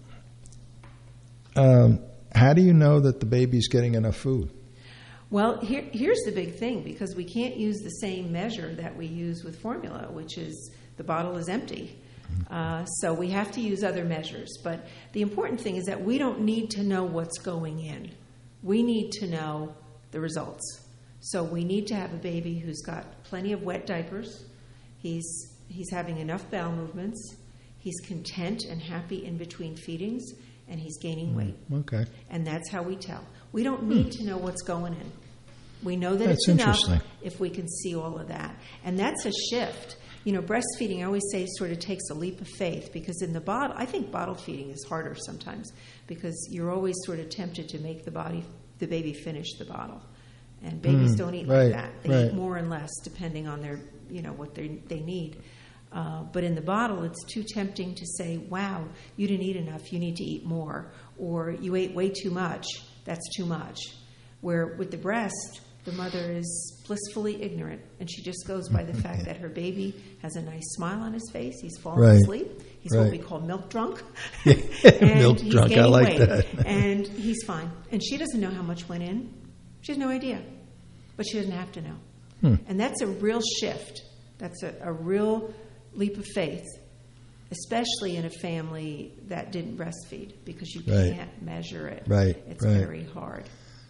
N: Um, how do you know that the baby's getting enough food?
O: Well, here, here's the big thing, because we can't use the same measure that we use with formula, which is the bottle is empty. Uh, so we have to use other measures. But the important thing is that we don't need to know what's going in. We need to know the results. So we need to have a baby who's got plenty of wet diapers. He's, he's having enough bowel movements. He's content and happy in between feedings, and he's gaining weight.
N: Okay.
O: And that's how we tell. We don't need to know what's going in. We know that
N: That's
O: it's enough
N: interesting.
O: if we can see all of that. And that's a shift. You know, breastfeeding, I always say, sort of takes a leap of faith, because in the bottle, I think bottle feeding is harder sometimes, because you're always sort of tempted to make the body, the baby finish the bottle. And babies
N: Mm,
O: don't eat
N: right,
O: like that. They
N: right.
O: eat more and less depending on their, you know, what they they need. Uh, but in the bottle, it's too tempting to say, wow, you didn't eat enough, you need to eat more. Or you ate way too much, that's too much. Where with the breast, the mother is blissfully ignorant, and she just goes by the fact that her baby has a nice smile on his face, he's fallen
N: Right.
O: asleep, he's what
N: Right.
O: we call milk drunk.
N: Milk
O: he's
N: drunk, I
O: gaining
N: like
O: weight,
N: that.
O: and he's fine. And she doesn't know how much went in. She has no idea. But she doesn't have to know.
N: Hmm.
O: And that's a real shift. That's a, a real leap of faith, especially in a family that didn't breastfeed, because you
N: Right.
O: can't measure it.
N: Right,
O: It's
N: right.
O: very hard.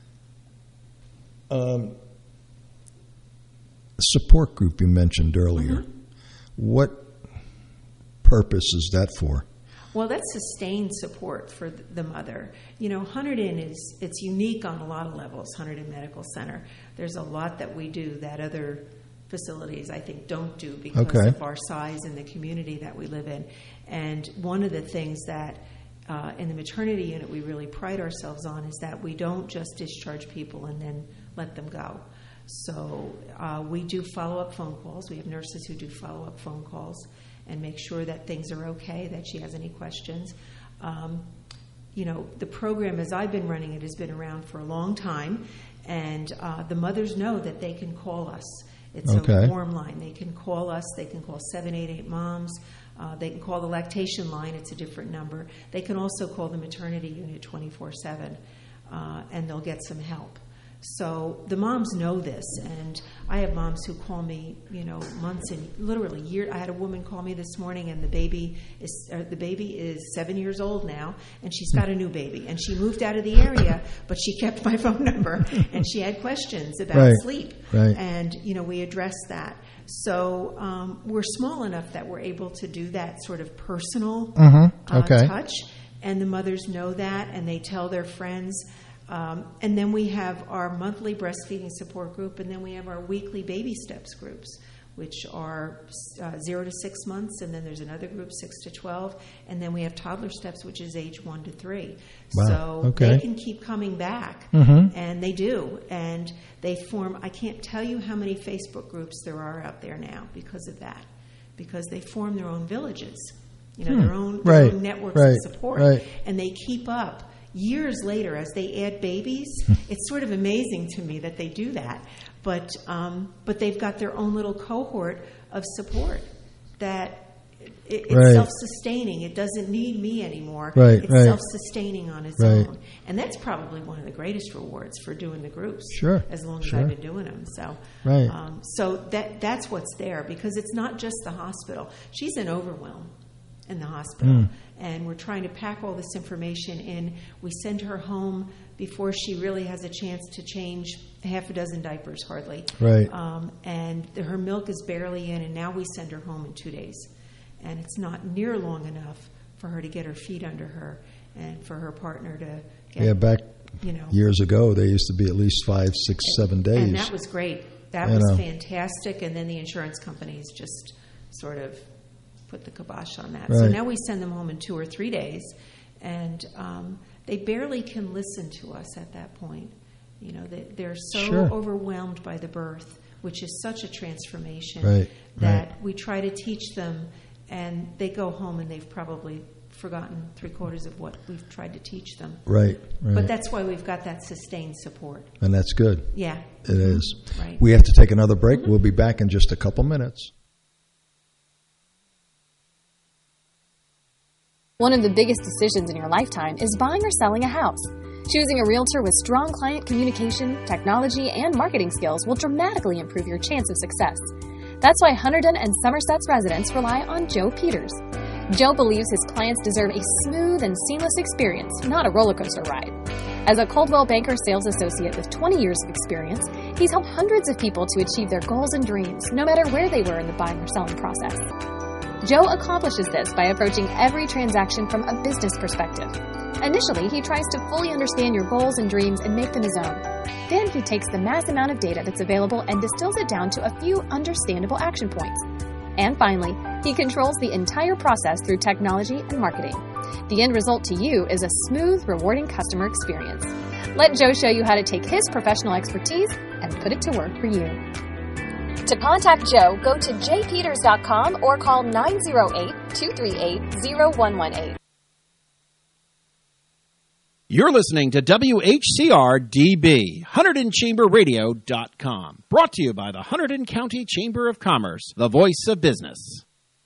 N: Um, support group you mentioned earlier.
O: Mm-hmm.
N: What purpose is that for?
O: Well, that's sustained support for th- the mother. You know, Hunterdon is, it's unique on a lot of levels, Hunterdon Medical Center. There's a lot that we do that other facilities, I think, don't do because
N: Okay.
O: of our size and the community that we live in. And one of the things that uh, in the maternity unit we really pride ourselves on is that we don't just discharge people and then let them go. So uh, we do follow-up phone calls. We have nurses who do follow-up phone calls and make sure that things are okay, that she has any questions. Um, you know, the program, as I've been running it, has been around for a long time, and uh, the mothers know that they can call us. It's
N: Okay.
O: a warm line. They can call us. They can call seven eight eight moms. Uh, they can call the lactation line. It's a different number. They can also call the maternity unit twenty-four seven, uh, and they'll get some help. So the moms know this, and I have moms who call me, you know, months and literally years. I had a woman call me this morning, and the baby is uh, the baby is seven years old now, and she's got a new baby, and she moved out of the area, but she kept my phone number, and she had questions about
N: Right,
O: sleep,
N: right.
O: and you know, we addressed that. So um, we're small enough that we're able to do that sort of personal
N: Mhm,
O: uh,
N: okay.
O: touch, and the mothers know that, and they tell their friends. Um, and then we have our monthly breastfeeding support group, and then we have our weekly baby steps groups, which are uh, zero to six months, and then there's another group, six to twelve, and then we have toddler steps, which is age one to three.
N: Wow.
O: So
N: Okay.
O: they can keep coming back,
N: Mhm.
O: and they do. And they form, I can't tell you how many Facebook groups there are out there now because of that, because they form their own villages, you know,
N: Hmm.
O: their own, their
N: Right.
O: own networks
N: Right.
O: of support,
N: Right.
O: and they keep up. Years later, as they add babies, it's sort of amazing to me that they do that. But um, but they've got their own little cohort of support that it, it's
N: Right.
O: self-sustaining. It doesn't need me anymore.
N: Right,
O: It's
N: right.
O: self-sustaining on its
N: Right.
O: own, and that's probably one of the greatest rewards for doing the groups.
N: Sure,
O: as long
N: sure.
O: as I've been doing them. So
N: Right.
O: um, so that that's what's there, because it's not just the hospital. She's in overwhelm in the hospital.
N: Mm.
O: And we're trying to pack all this information in. We send her home before she really has a chance to change half a dozen diapers, hardly.
N: Right.
O: Um, and the, her milk is barely in, and now we send her home in two days. And it's not near long enough for her to get her feet under her and for her partner to get,
N: Yeah, back
O: you know.
N: years ago, they used to be at least five, six, seven days.
O: And that was great. That
N: You
O: was
N: know.
O: fantastic. And then the insurance companies just sort of put the kibosh on that. So
N: Right.
O: now we send them home in two or three days, and um, they barely can listen to us at that point. You know, they, they're so
N: Sure.
O: overwhelmed by the birth, which is such a transformation,
N: Right,
O: that
N: right.
O: we try to teach them, and they go home and they've probably forgotten three quarters of what we've tried to teach them.
N: Right, right.
O: But that's why we've got that sustained support.
N: And that's good.
O: Yeah.
N: It is.
O: Right.
N: We have to take another break. We'll be back in just a couple minutes.
S: One of the biggest decisions in your lifetime is buying or selling a house. Choosing a realtor with strong client communication, technology, and marketing skills will dramatically improve your chance of success. That's why Hunterdon and Somerset's residents rely on Joe Peters. Joe believes his clients deserve a smooth and seamless experience, not a roller coaster ride. As a Coldwell Banker sales associate with twenty years of experience, he's helped hundreds of people to achieve their goals and dreams, no matter where they were in the buying or selling process. Joe accomplishes this by approaching every transaction from a business perspective. Initially, he tries to fully understand your goals and dreams and make them his own. Then he takes the mass amount of data that's available and distills it down to a few understandable action points. And finally, he controls the entire process through technology and marketing. The end result to you is a smooth, rewarding customer experience. Let Joe show you how to take his professional expertise and put it to work for you. To contact Joe, go to j peters dot com or call nine zero eight, two three eight, zero one one eight.
P: You're listening to W H C R D B, Hunterdon Chamber Radio dot com. Brought to you by the Hunterdon County Chamber of Commerce, the voice of business.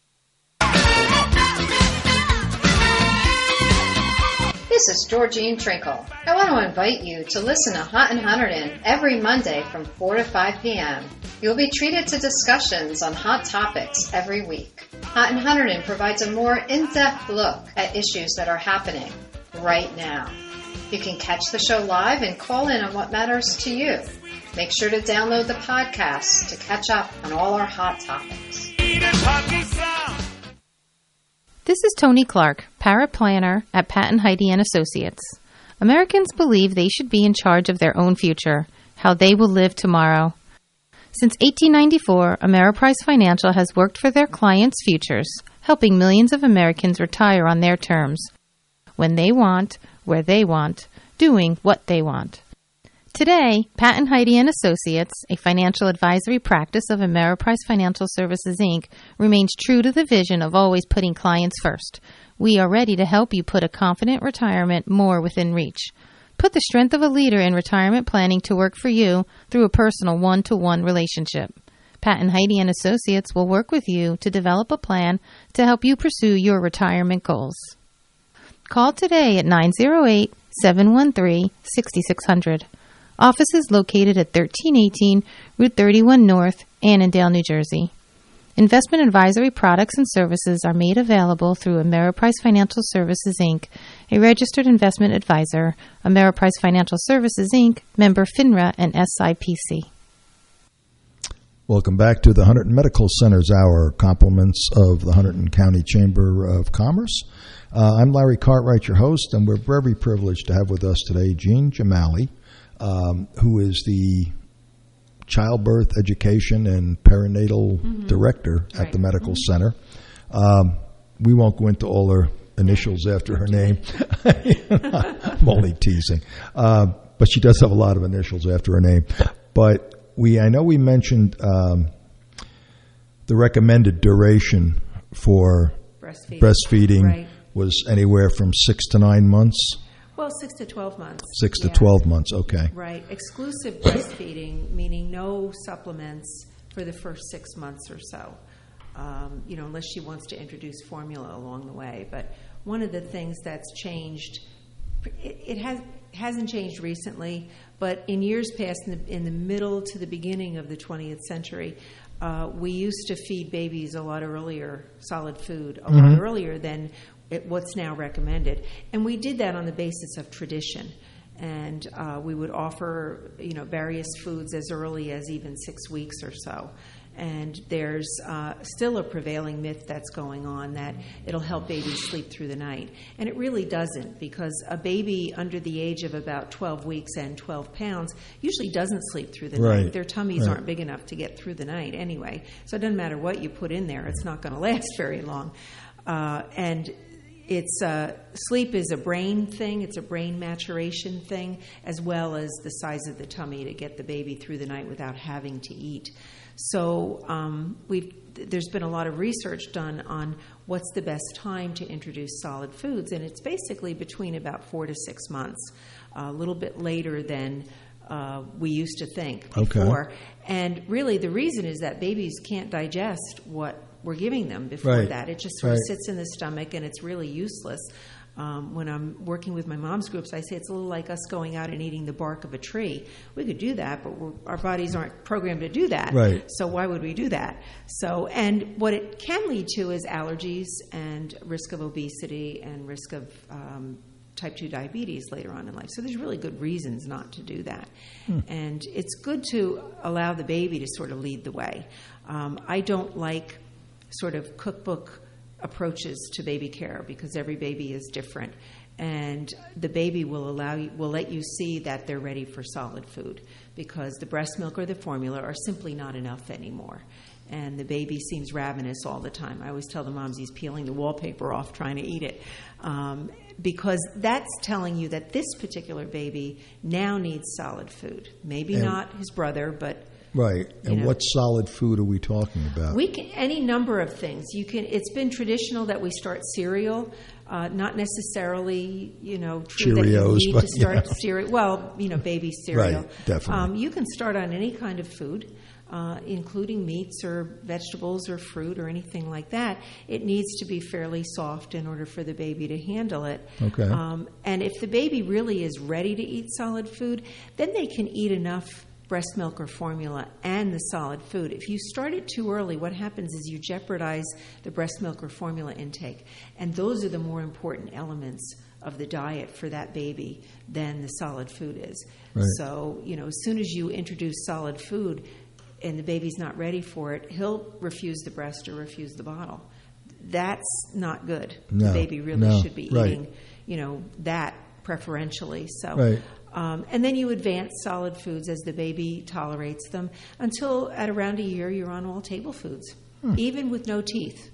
T: This is Georgine Trinkle. I want to invite you to listen to Hot in Hunterdon every Monday from four to five p.m. You'll be treated to discussions on hot topics every week. Hot in Hunterdon provides a more in-depth look at issues that are happening right now. You can catch the show live and call in on what matters to you. Make sure to download the podcast to catch up on all our hot topics.
Q: This is Tony Clark, paraplanner at Patton Heidi and Associates. Americans believe they should be in charge of their own future, how they will live tomorrow. Since eighteen ninety-four, Ameriprise Financial has worked for their clients' futures, helping millions of Americans retire on their terms, when they want, where they want, doing what they want. Today, Patton Heidi and Associates, a financial advisory practice of Ameriprise Financial Services, Incorporated, remains true to the vision of always putting clients first. We are ready to help you put a confident retirement more within reach. Put the strength of a leader in retirement planning to work for you through a personal one-to-one relationship. Patton Heidi and Associates will work with you to develop a plan to help you pursue your retirement goals. Call today at nine zero eight, seven one three, six six zero zero. Office is located at thirteen eighteen Route thirty-one North, Annandale, New Jersey. Investment advisory products and services are made available through Ameriprise Financial Services, Incorporated, a registered investment advisor, Ameriprise Financial Services, Incorporated, member FINRA and S I P C.
N: Welcome back to the Hunterdon Medical Center's Hour, compliments of the Hunterdon County Chamber of Commerce. Uh, I'm Larry Cartwright, your host, and we're very privileged to have with us today Jean Jamali, um, who is the childbirth education and perinatal
O: Mhm.
N: director at
O: Right.
N: the medical
O: Mhm.
N: center. Um, we won't go into all her initials after her name. I'm only teasing. Uh, but she does have a lot of initials after her name. But we, I know we mentioned um, the recommended duration for
O: Breastfeeding.
N: breastfeeding
O: Right.
N: was anywhere from six to nine months.
O: Well, six to twelve months.
N: Six to
O: Yeah.
N: twelve months, okay.
O: Right. Exclusive breastfeeding, meaning no supplements for the first six months or so. Um, you know, unless she wants to introduce formula along the way. But one of the things that's changed, it, it has hasn't changed recently, but in years past, in the, in the middle to the beginning of the twentieth century, uh, we used to feed babies a lot earlier, solid food, a
N: Mhm.
O: lot earlier than it, what's now recommended. And we did that on the basis of tradition. And uh, we would offer, you know, various foods as early as even six weeks or so. And there's uh, still a prevailing myth that's going on that it'll help babies sleep through the night. And it really doesn't, because a baby under the age of about twelve weeks and twelve pounds usually doesn't sleep through the
N: Right.
O: night. Their tummies
N: Right.
O: aren't big enough to get through the night anyway. So it doesn't matter what you put in there, it's not going to last very long. Uh, and It's uh, sleep is a brain thing. It's a brain maturation thing, as well as the size of the tummy to get the baby through the night without having to eat. So um, we've there's been a lot of research done on what's the best time to introduce solid foods, and it's basically between about four to six months, a little bit later than uh, we used to think before.
N: Okay.
O: And really, the reason is that babies can't digest what we're giving them before
N: Right.
O: that. It just sort of
N: Right.
O: sits in the stomach, and it's really useless. Um, when I'm working with my mom's groups, I say it's a little like us going out and eating the bark of a tree. We could do that, but we're, our bodies aren't programmed to do that.
N: Right.
O: So why would we do that? So, and what it can lead to is allergies and risk of obesity and risk of um, type two diabetes later on in life. So there's really good reasons not to do that.
N: Hmm.
O: And it's good to allow the baby to sort of lead the way. Um, I don't like sort of cookbook approaches to baby care because every baby is different, and the baby will allow you, will let you see that they're ready for solid food, because the breast milk or the formula are simply not enough anymore, and the baby seems ravenous all the time. I always tell the moms he's peeling the wallpaper off trying to eat it, um, because that's telling you that this particular baby now needs solid food. Maybe
N: And-
O: not his brother, but
N: Right.
O: You
N: And
O: know.
N: what solid food are we talking about?
O: we can, any number of things. You can. It's been traditional that we start cereal, uh, not necessarily, you know, true that you
N: Cheerios,
O: need
N: but,
O: to start
N: you know.
O: cereal. Well, you know, baby cereal.
N: Right, definitely.
O: Um, you can start on any kind of food, uh, including meats or vegetables or fruit or anything like that. It needs to be fairly soft in order for the baby to handle it.
N: Okay.
O: Um, and if the baby really is ready to eat solid food, then they can eat enough breast milk or formula and the solid food. If you start it too early, what happens is you jeopardize the breast milk or formula intake. And those are the more important elements of the diet for that baby than the solid food is.
N: Right.
O: So, you know, as soon as you introduce solid food and the baby's not ready for it, he'll refuse the breast or refuse the bottle. That's not good.
N: No,
O: the baby really
N: no,
O: should be
N: right.
O: eating, you know, that preferentially. So
N: Right.
O: Um, and then you advance solid foods as the baby tolerates them until at around a year you're on all table foods,
N: Hmm.
O: even with no teeth.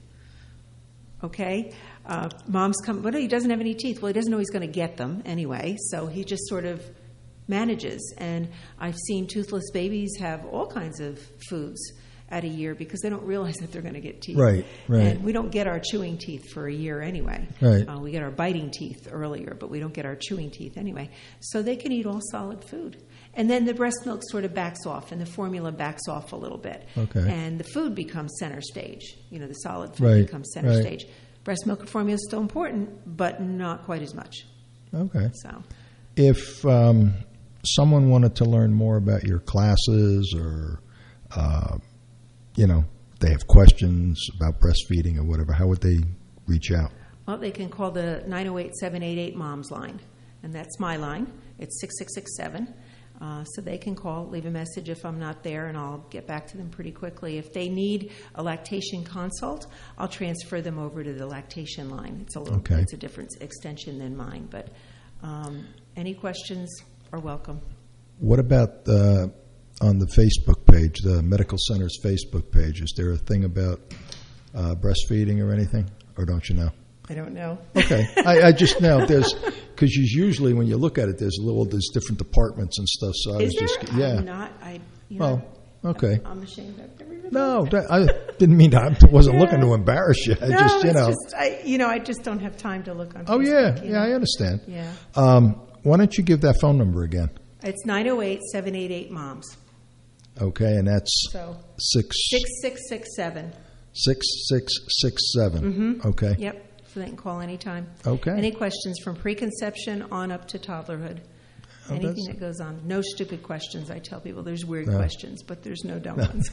O: Okay? Uh, mom's come, well, he doesn't have any teeth. Well, he doesn't know he's going to get them anyway, so he just sort of manages. And I've seen toothless babies have all kinds of foods at a year because they don't realize that they're going to get teeth.
N: Right, right.
O: And we don't get our chewing teeth for a year anyway.
N: Right.
O: Uh, we get our biting teeth earlier, but we don't get our chewing teeth anyway. So they can eat all solid food. And then the breast milk sort of backs off and the formula backs off a little bit.
N: Okay.
O: And the food becomes center stage. You know, the solid food
N: Right,
O: becomes center
N: right.
O: stage. Breast milk and formula is still important, but not quite as much.
N: Okay.
O: So
N: If um, someone wanted to learn more about your classes or, uh, you know, they have questions about breastfeeding or whatever, how would they reach out?
O: Well, they can call the nine oh eight, seven eight eight, MOMS line, and that's my line. It's six six six seven. Uh, so they can call, leave a message if I'm not there, and I'll get back to them pretty quickly. If they need a lactation consult, I'll transfer them over to the lactation line. It's a little,
N: Okay.
O: it's a different extension than mine, but um, any questions are welcome.
N: What about uh, on the Facebook page, the medical center's Facebook page, is there a thing about uh, breastfeeding or anything, or don't you know?
O: I don't know.
N: Okay, I, I just know there's because usually when you look at it, there's a little there's different departments and stuff. So I
O: Is
N: was
O: there?
N: just yeah.
O: I'm not. I. You
N: well,
O: know,
N: okay.
O: I'm ashamed. I've never even
N: No, that, I didn't mean I wasn't
O: Yeah.
N: looking to embarrass you. I
O: no,
N: just you
O: it's
N: know.
O: just, I, you know, I just don't have time to look on.
N: Oh
O: Facebook,
N: yeah,
O: you
N: yeah,
O: know?
N: I understand.
O: Yeah.
N: Um, why don't you give that phone number again?
O: It's nine oh eight, seven eight eight, MOMS.
N: Okay, and that's
O: So
N: six
O: six six six seven.
N: six six six seven.
O: Mm-hmm.
N: Okay.
O: Yep. So they can call anytime.
N: Okay.
O: Any questions from preconception on up to toddlerhood?
N: Oh,
O: Anything
N: that's-
O: that goes on. No stupid questions. I tell people there's weird
N: No.
O: questions, but there's no dumb
N: No.
O: ones.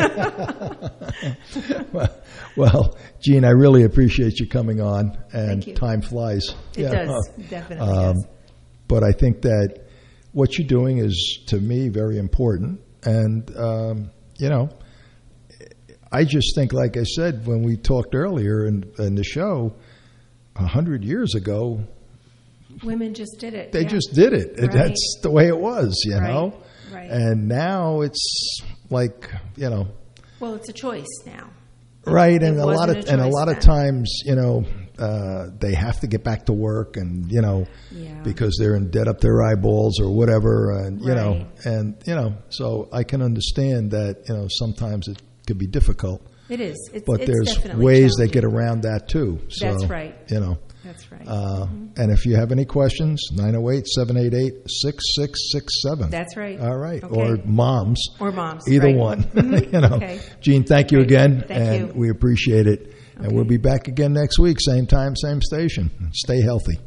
N: well, well, Gene, I really appreciate you coming on, and
O: Thank you.
N: time flies.
O: It does. Definitely
N: Um,
O: does.
N: But I think that what you're doing is, to me, very important. And, um, you know, I just think, like I said, when we talked earlier in, in the show, a hundred years ago,
O: Women just did it.
N: they
O: yeah.
N: just did it.
O: Right.
N: That's the way it was, you
O: Right.
N: know?
O: Right.
N: And now it's like, you know,
O: Well, it's a choice now.
N: right,
O: It
N: and a lot
O: wasn't
N: of
O: a
N: and a
O: choice
N: lot of
O: then.
N: times, you know, uh, they have to get back to work, and you know,
O: Yeah.
N: because they're in debt up their eyeballs or whatever, and you know,
O: Right.
N: and you know, so I can understand that, you know, sometimes it could be difficult.
O: It is. It's,
N: but
O: it's
N: there's
O: definitely
N: ways they
O: challenging.
N: get around that too. So,
O: That's right.
N: You know.
O: That's right.
N: Uh, And if you have any questions, nine oh eight, seven eight eight, six six six seven.
O: That's right.
N: All right.
O: Okay.
N: Or moms.
O: Or moms,
N: Either
O: right.
N: one.
O: Mhm.
N: you know.
O: Okay.
N: Gene, thank you
O: Great.
N: again.
O: Thank
N: and
O: you.
N: we appreciate it. And we'll be back again next week, same time, same station. Stay healthy.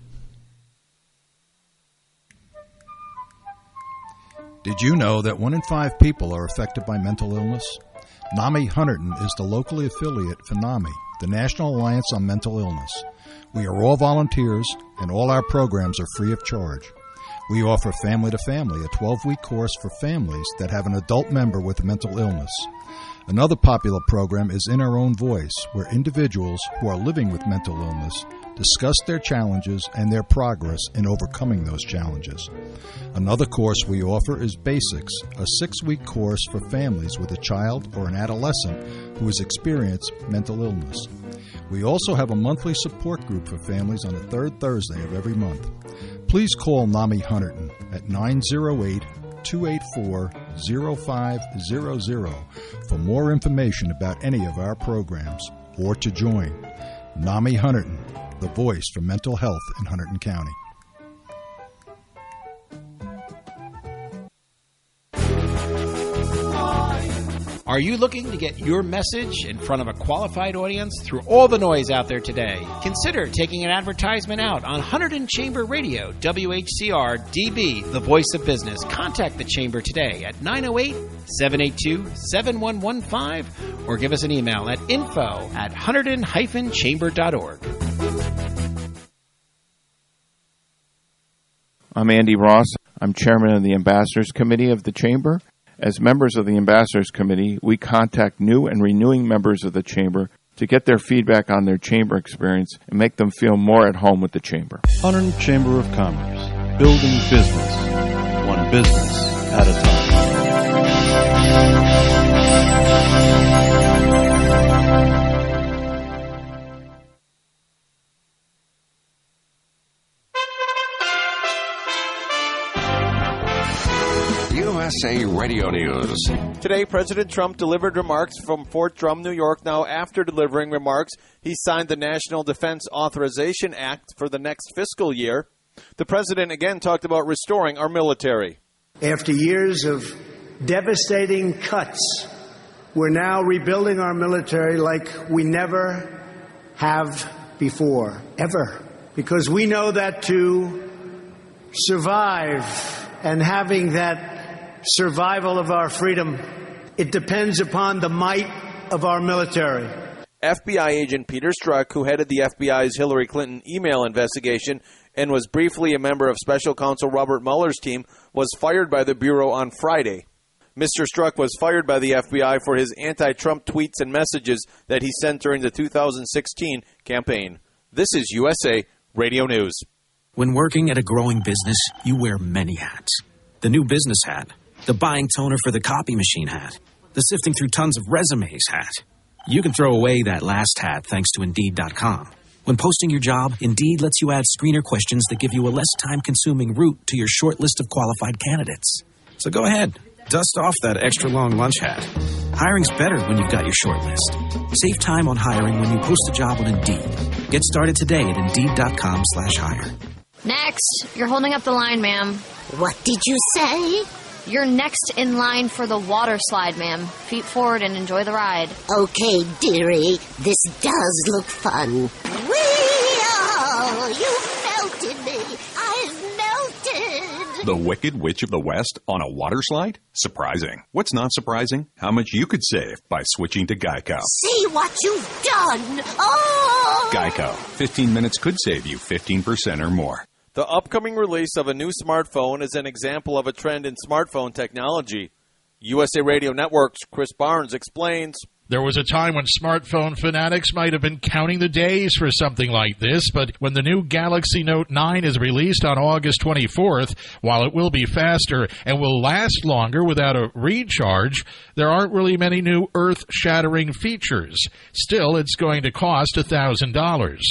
A: Did you know that one in five people are affected by mental illness? NAMI Hunterdon is the locally affiliate for NAMI, the National Alliance on Mental Illness. We are all volunteers, and all our programs are free of charge. We offer Family to Family, a twelve-week course for families that have an adult member with a mental illness. Another popular program is In Our Own Voice, where individuals who are living with mental illness discuss their challenges and their progress in overcoming those challenges. Another course we offer is Basics, a six-week course for families with a child or an adolescent who has experienced mental illness. We also have a monthly support group for families on the third Thursday of every month. Please call NAMI Hunterdon at nine oh eight, two eight four, oh five hundred for more information about any of our programs or to join. NAMI Hunterdon, the voice for mental health in Hunterdon County.
P: Are you looking to get your message in front of a qualified audience through all the noise out there today? Consider taking an advertisement out on Hunterdon Chamber Radio, W H C R D B, the voice of business. Contact the Chamber today at nine oh eight, seven eight two, seven one one five or give us an email at info at hunterdon dash chamber dot org.
U: I'm Andy Ross. I'm chairman of the Ambassadors Committee of the Chamber. As members of the Ambassadors Committee, we contact new and renewing members of the Chamber to get their feedback on their Chamber experience and make them feel more at home with the Chamber.
V: Hunterdon Chamber of Commerce, building business, one business at a
B: U S A Radio News.
C: Today, President Trump delivered remarks from Fort Drum, New York. Now, after delivering remarks, he signed the National Defense Authorization Act for the next fiscal year. The president again talked about restoring our military.
W: After years of devastating cuts, we're now rebuilding our military like we never have before, ever. Because we know that to survive and having that survival of our freedom, it depends upon the might of our military.
C: F B I agent Peter Strzok, who headed the F B I's Hillary Clinton email investigation and was briefly a member of Special Counsel Robert Mueller's team, was fired by the Bureau on Friday. Mister Strzok was fired by the F B I for his anti-Trump tweets and messages that he sent during the two thousand sixteen campaign. This is U S A Radio News.
F: When working at a growing business, you wear many hats. The new business hat, the buying toner for the copy machine hat, the sifting through tons of resumes hat. You can throw away that last hat thanks to Indeed dot com. When posting your job, Indeed lets you add screener questions that give you a less time-consuming route to your short list of qualified candidates. So go ahead, dust off that extra-long lunch hat. Hiring's better when you've got your short list. Save time on hiring when you post a job on Indeed. Get started today at Indeed dot com slash hire.
D: Next. You're holding up the line, ma'am.
E: What did you say?
D: You're next in line for the water slide, ma'am. Feet forward and enjoy the ride.
E: Okay, dearie. This does look fun. Whee-oh! You melted me. I've melted.
G: The Wicked Witch of the West on a water slide? Surprising. What's not surprising? How much you could save by switching to Geico.
E: See what you've done. Oh!
G: Geico. fifteen minutes could save you fifteen percent or more.
C: The upcoming release of a new smartphone is an example of a trend in smartphone technology. U S A Radio Network's Chris Barnes explains.
X: There was a time when smartphone fanatics might have been counting the days for something like this, but when the new Galaxy Note nine is released on August twenty-fourth, while it will be faster and will last longer without a recharge, there aren't really many new earth-shattering features. Still, it's going to cost one thousand dollars.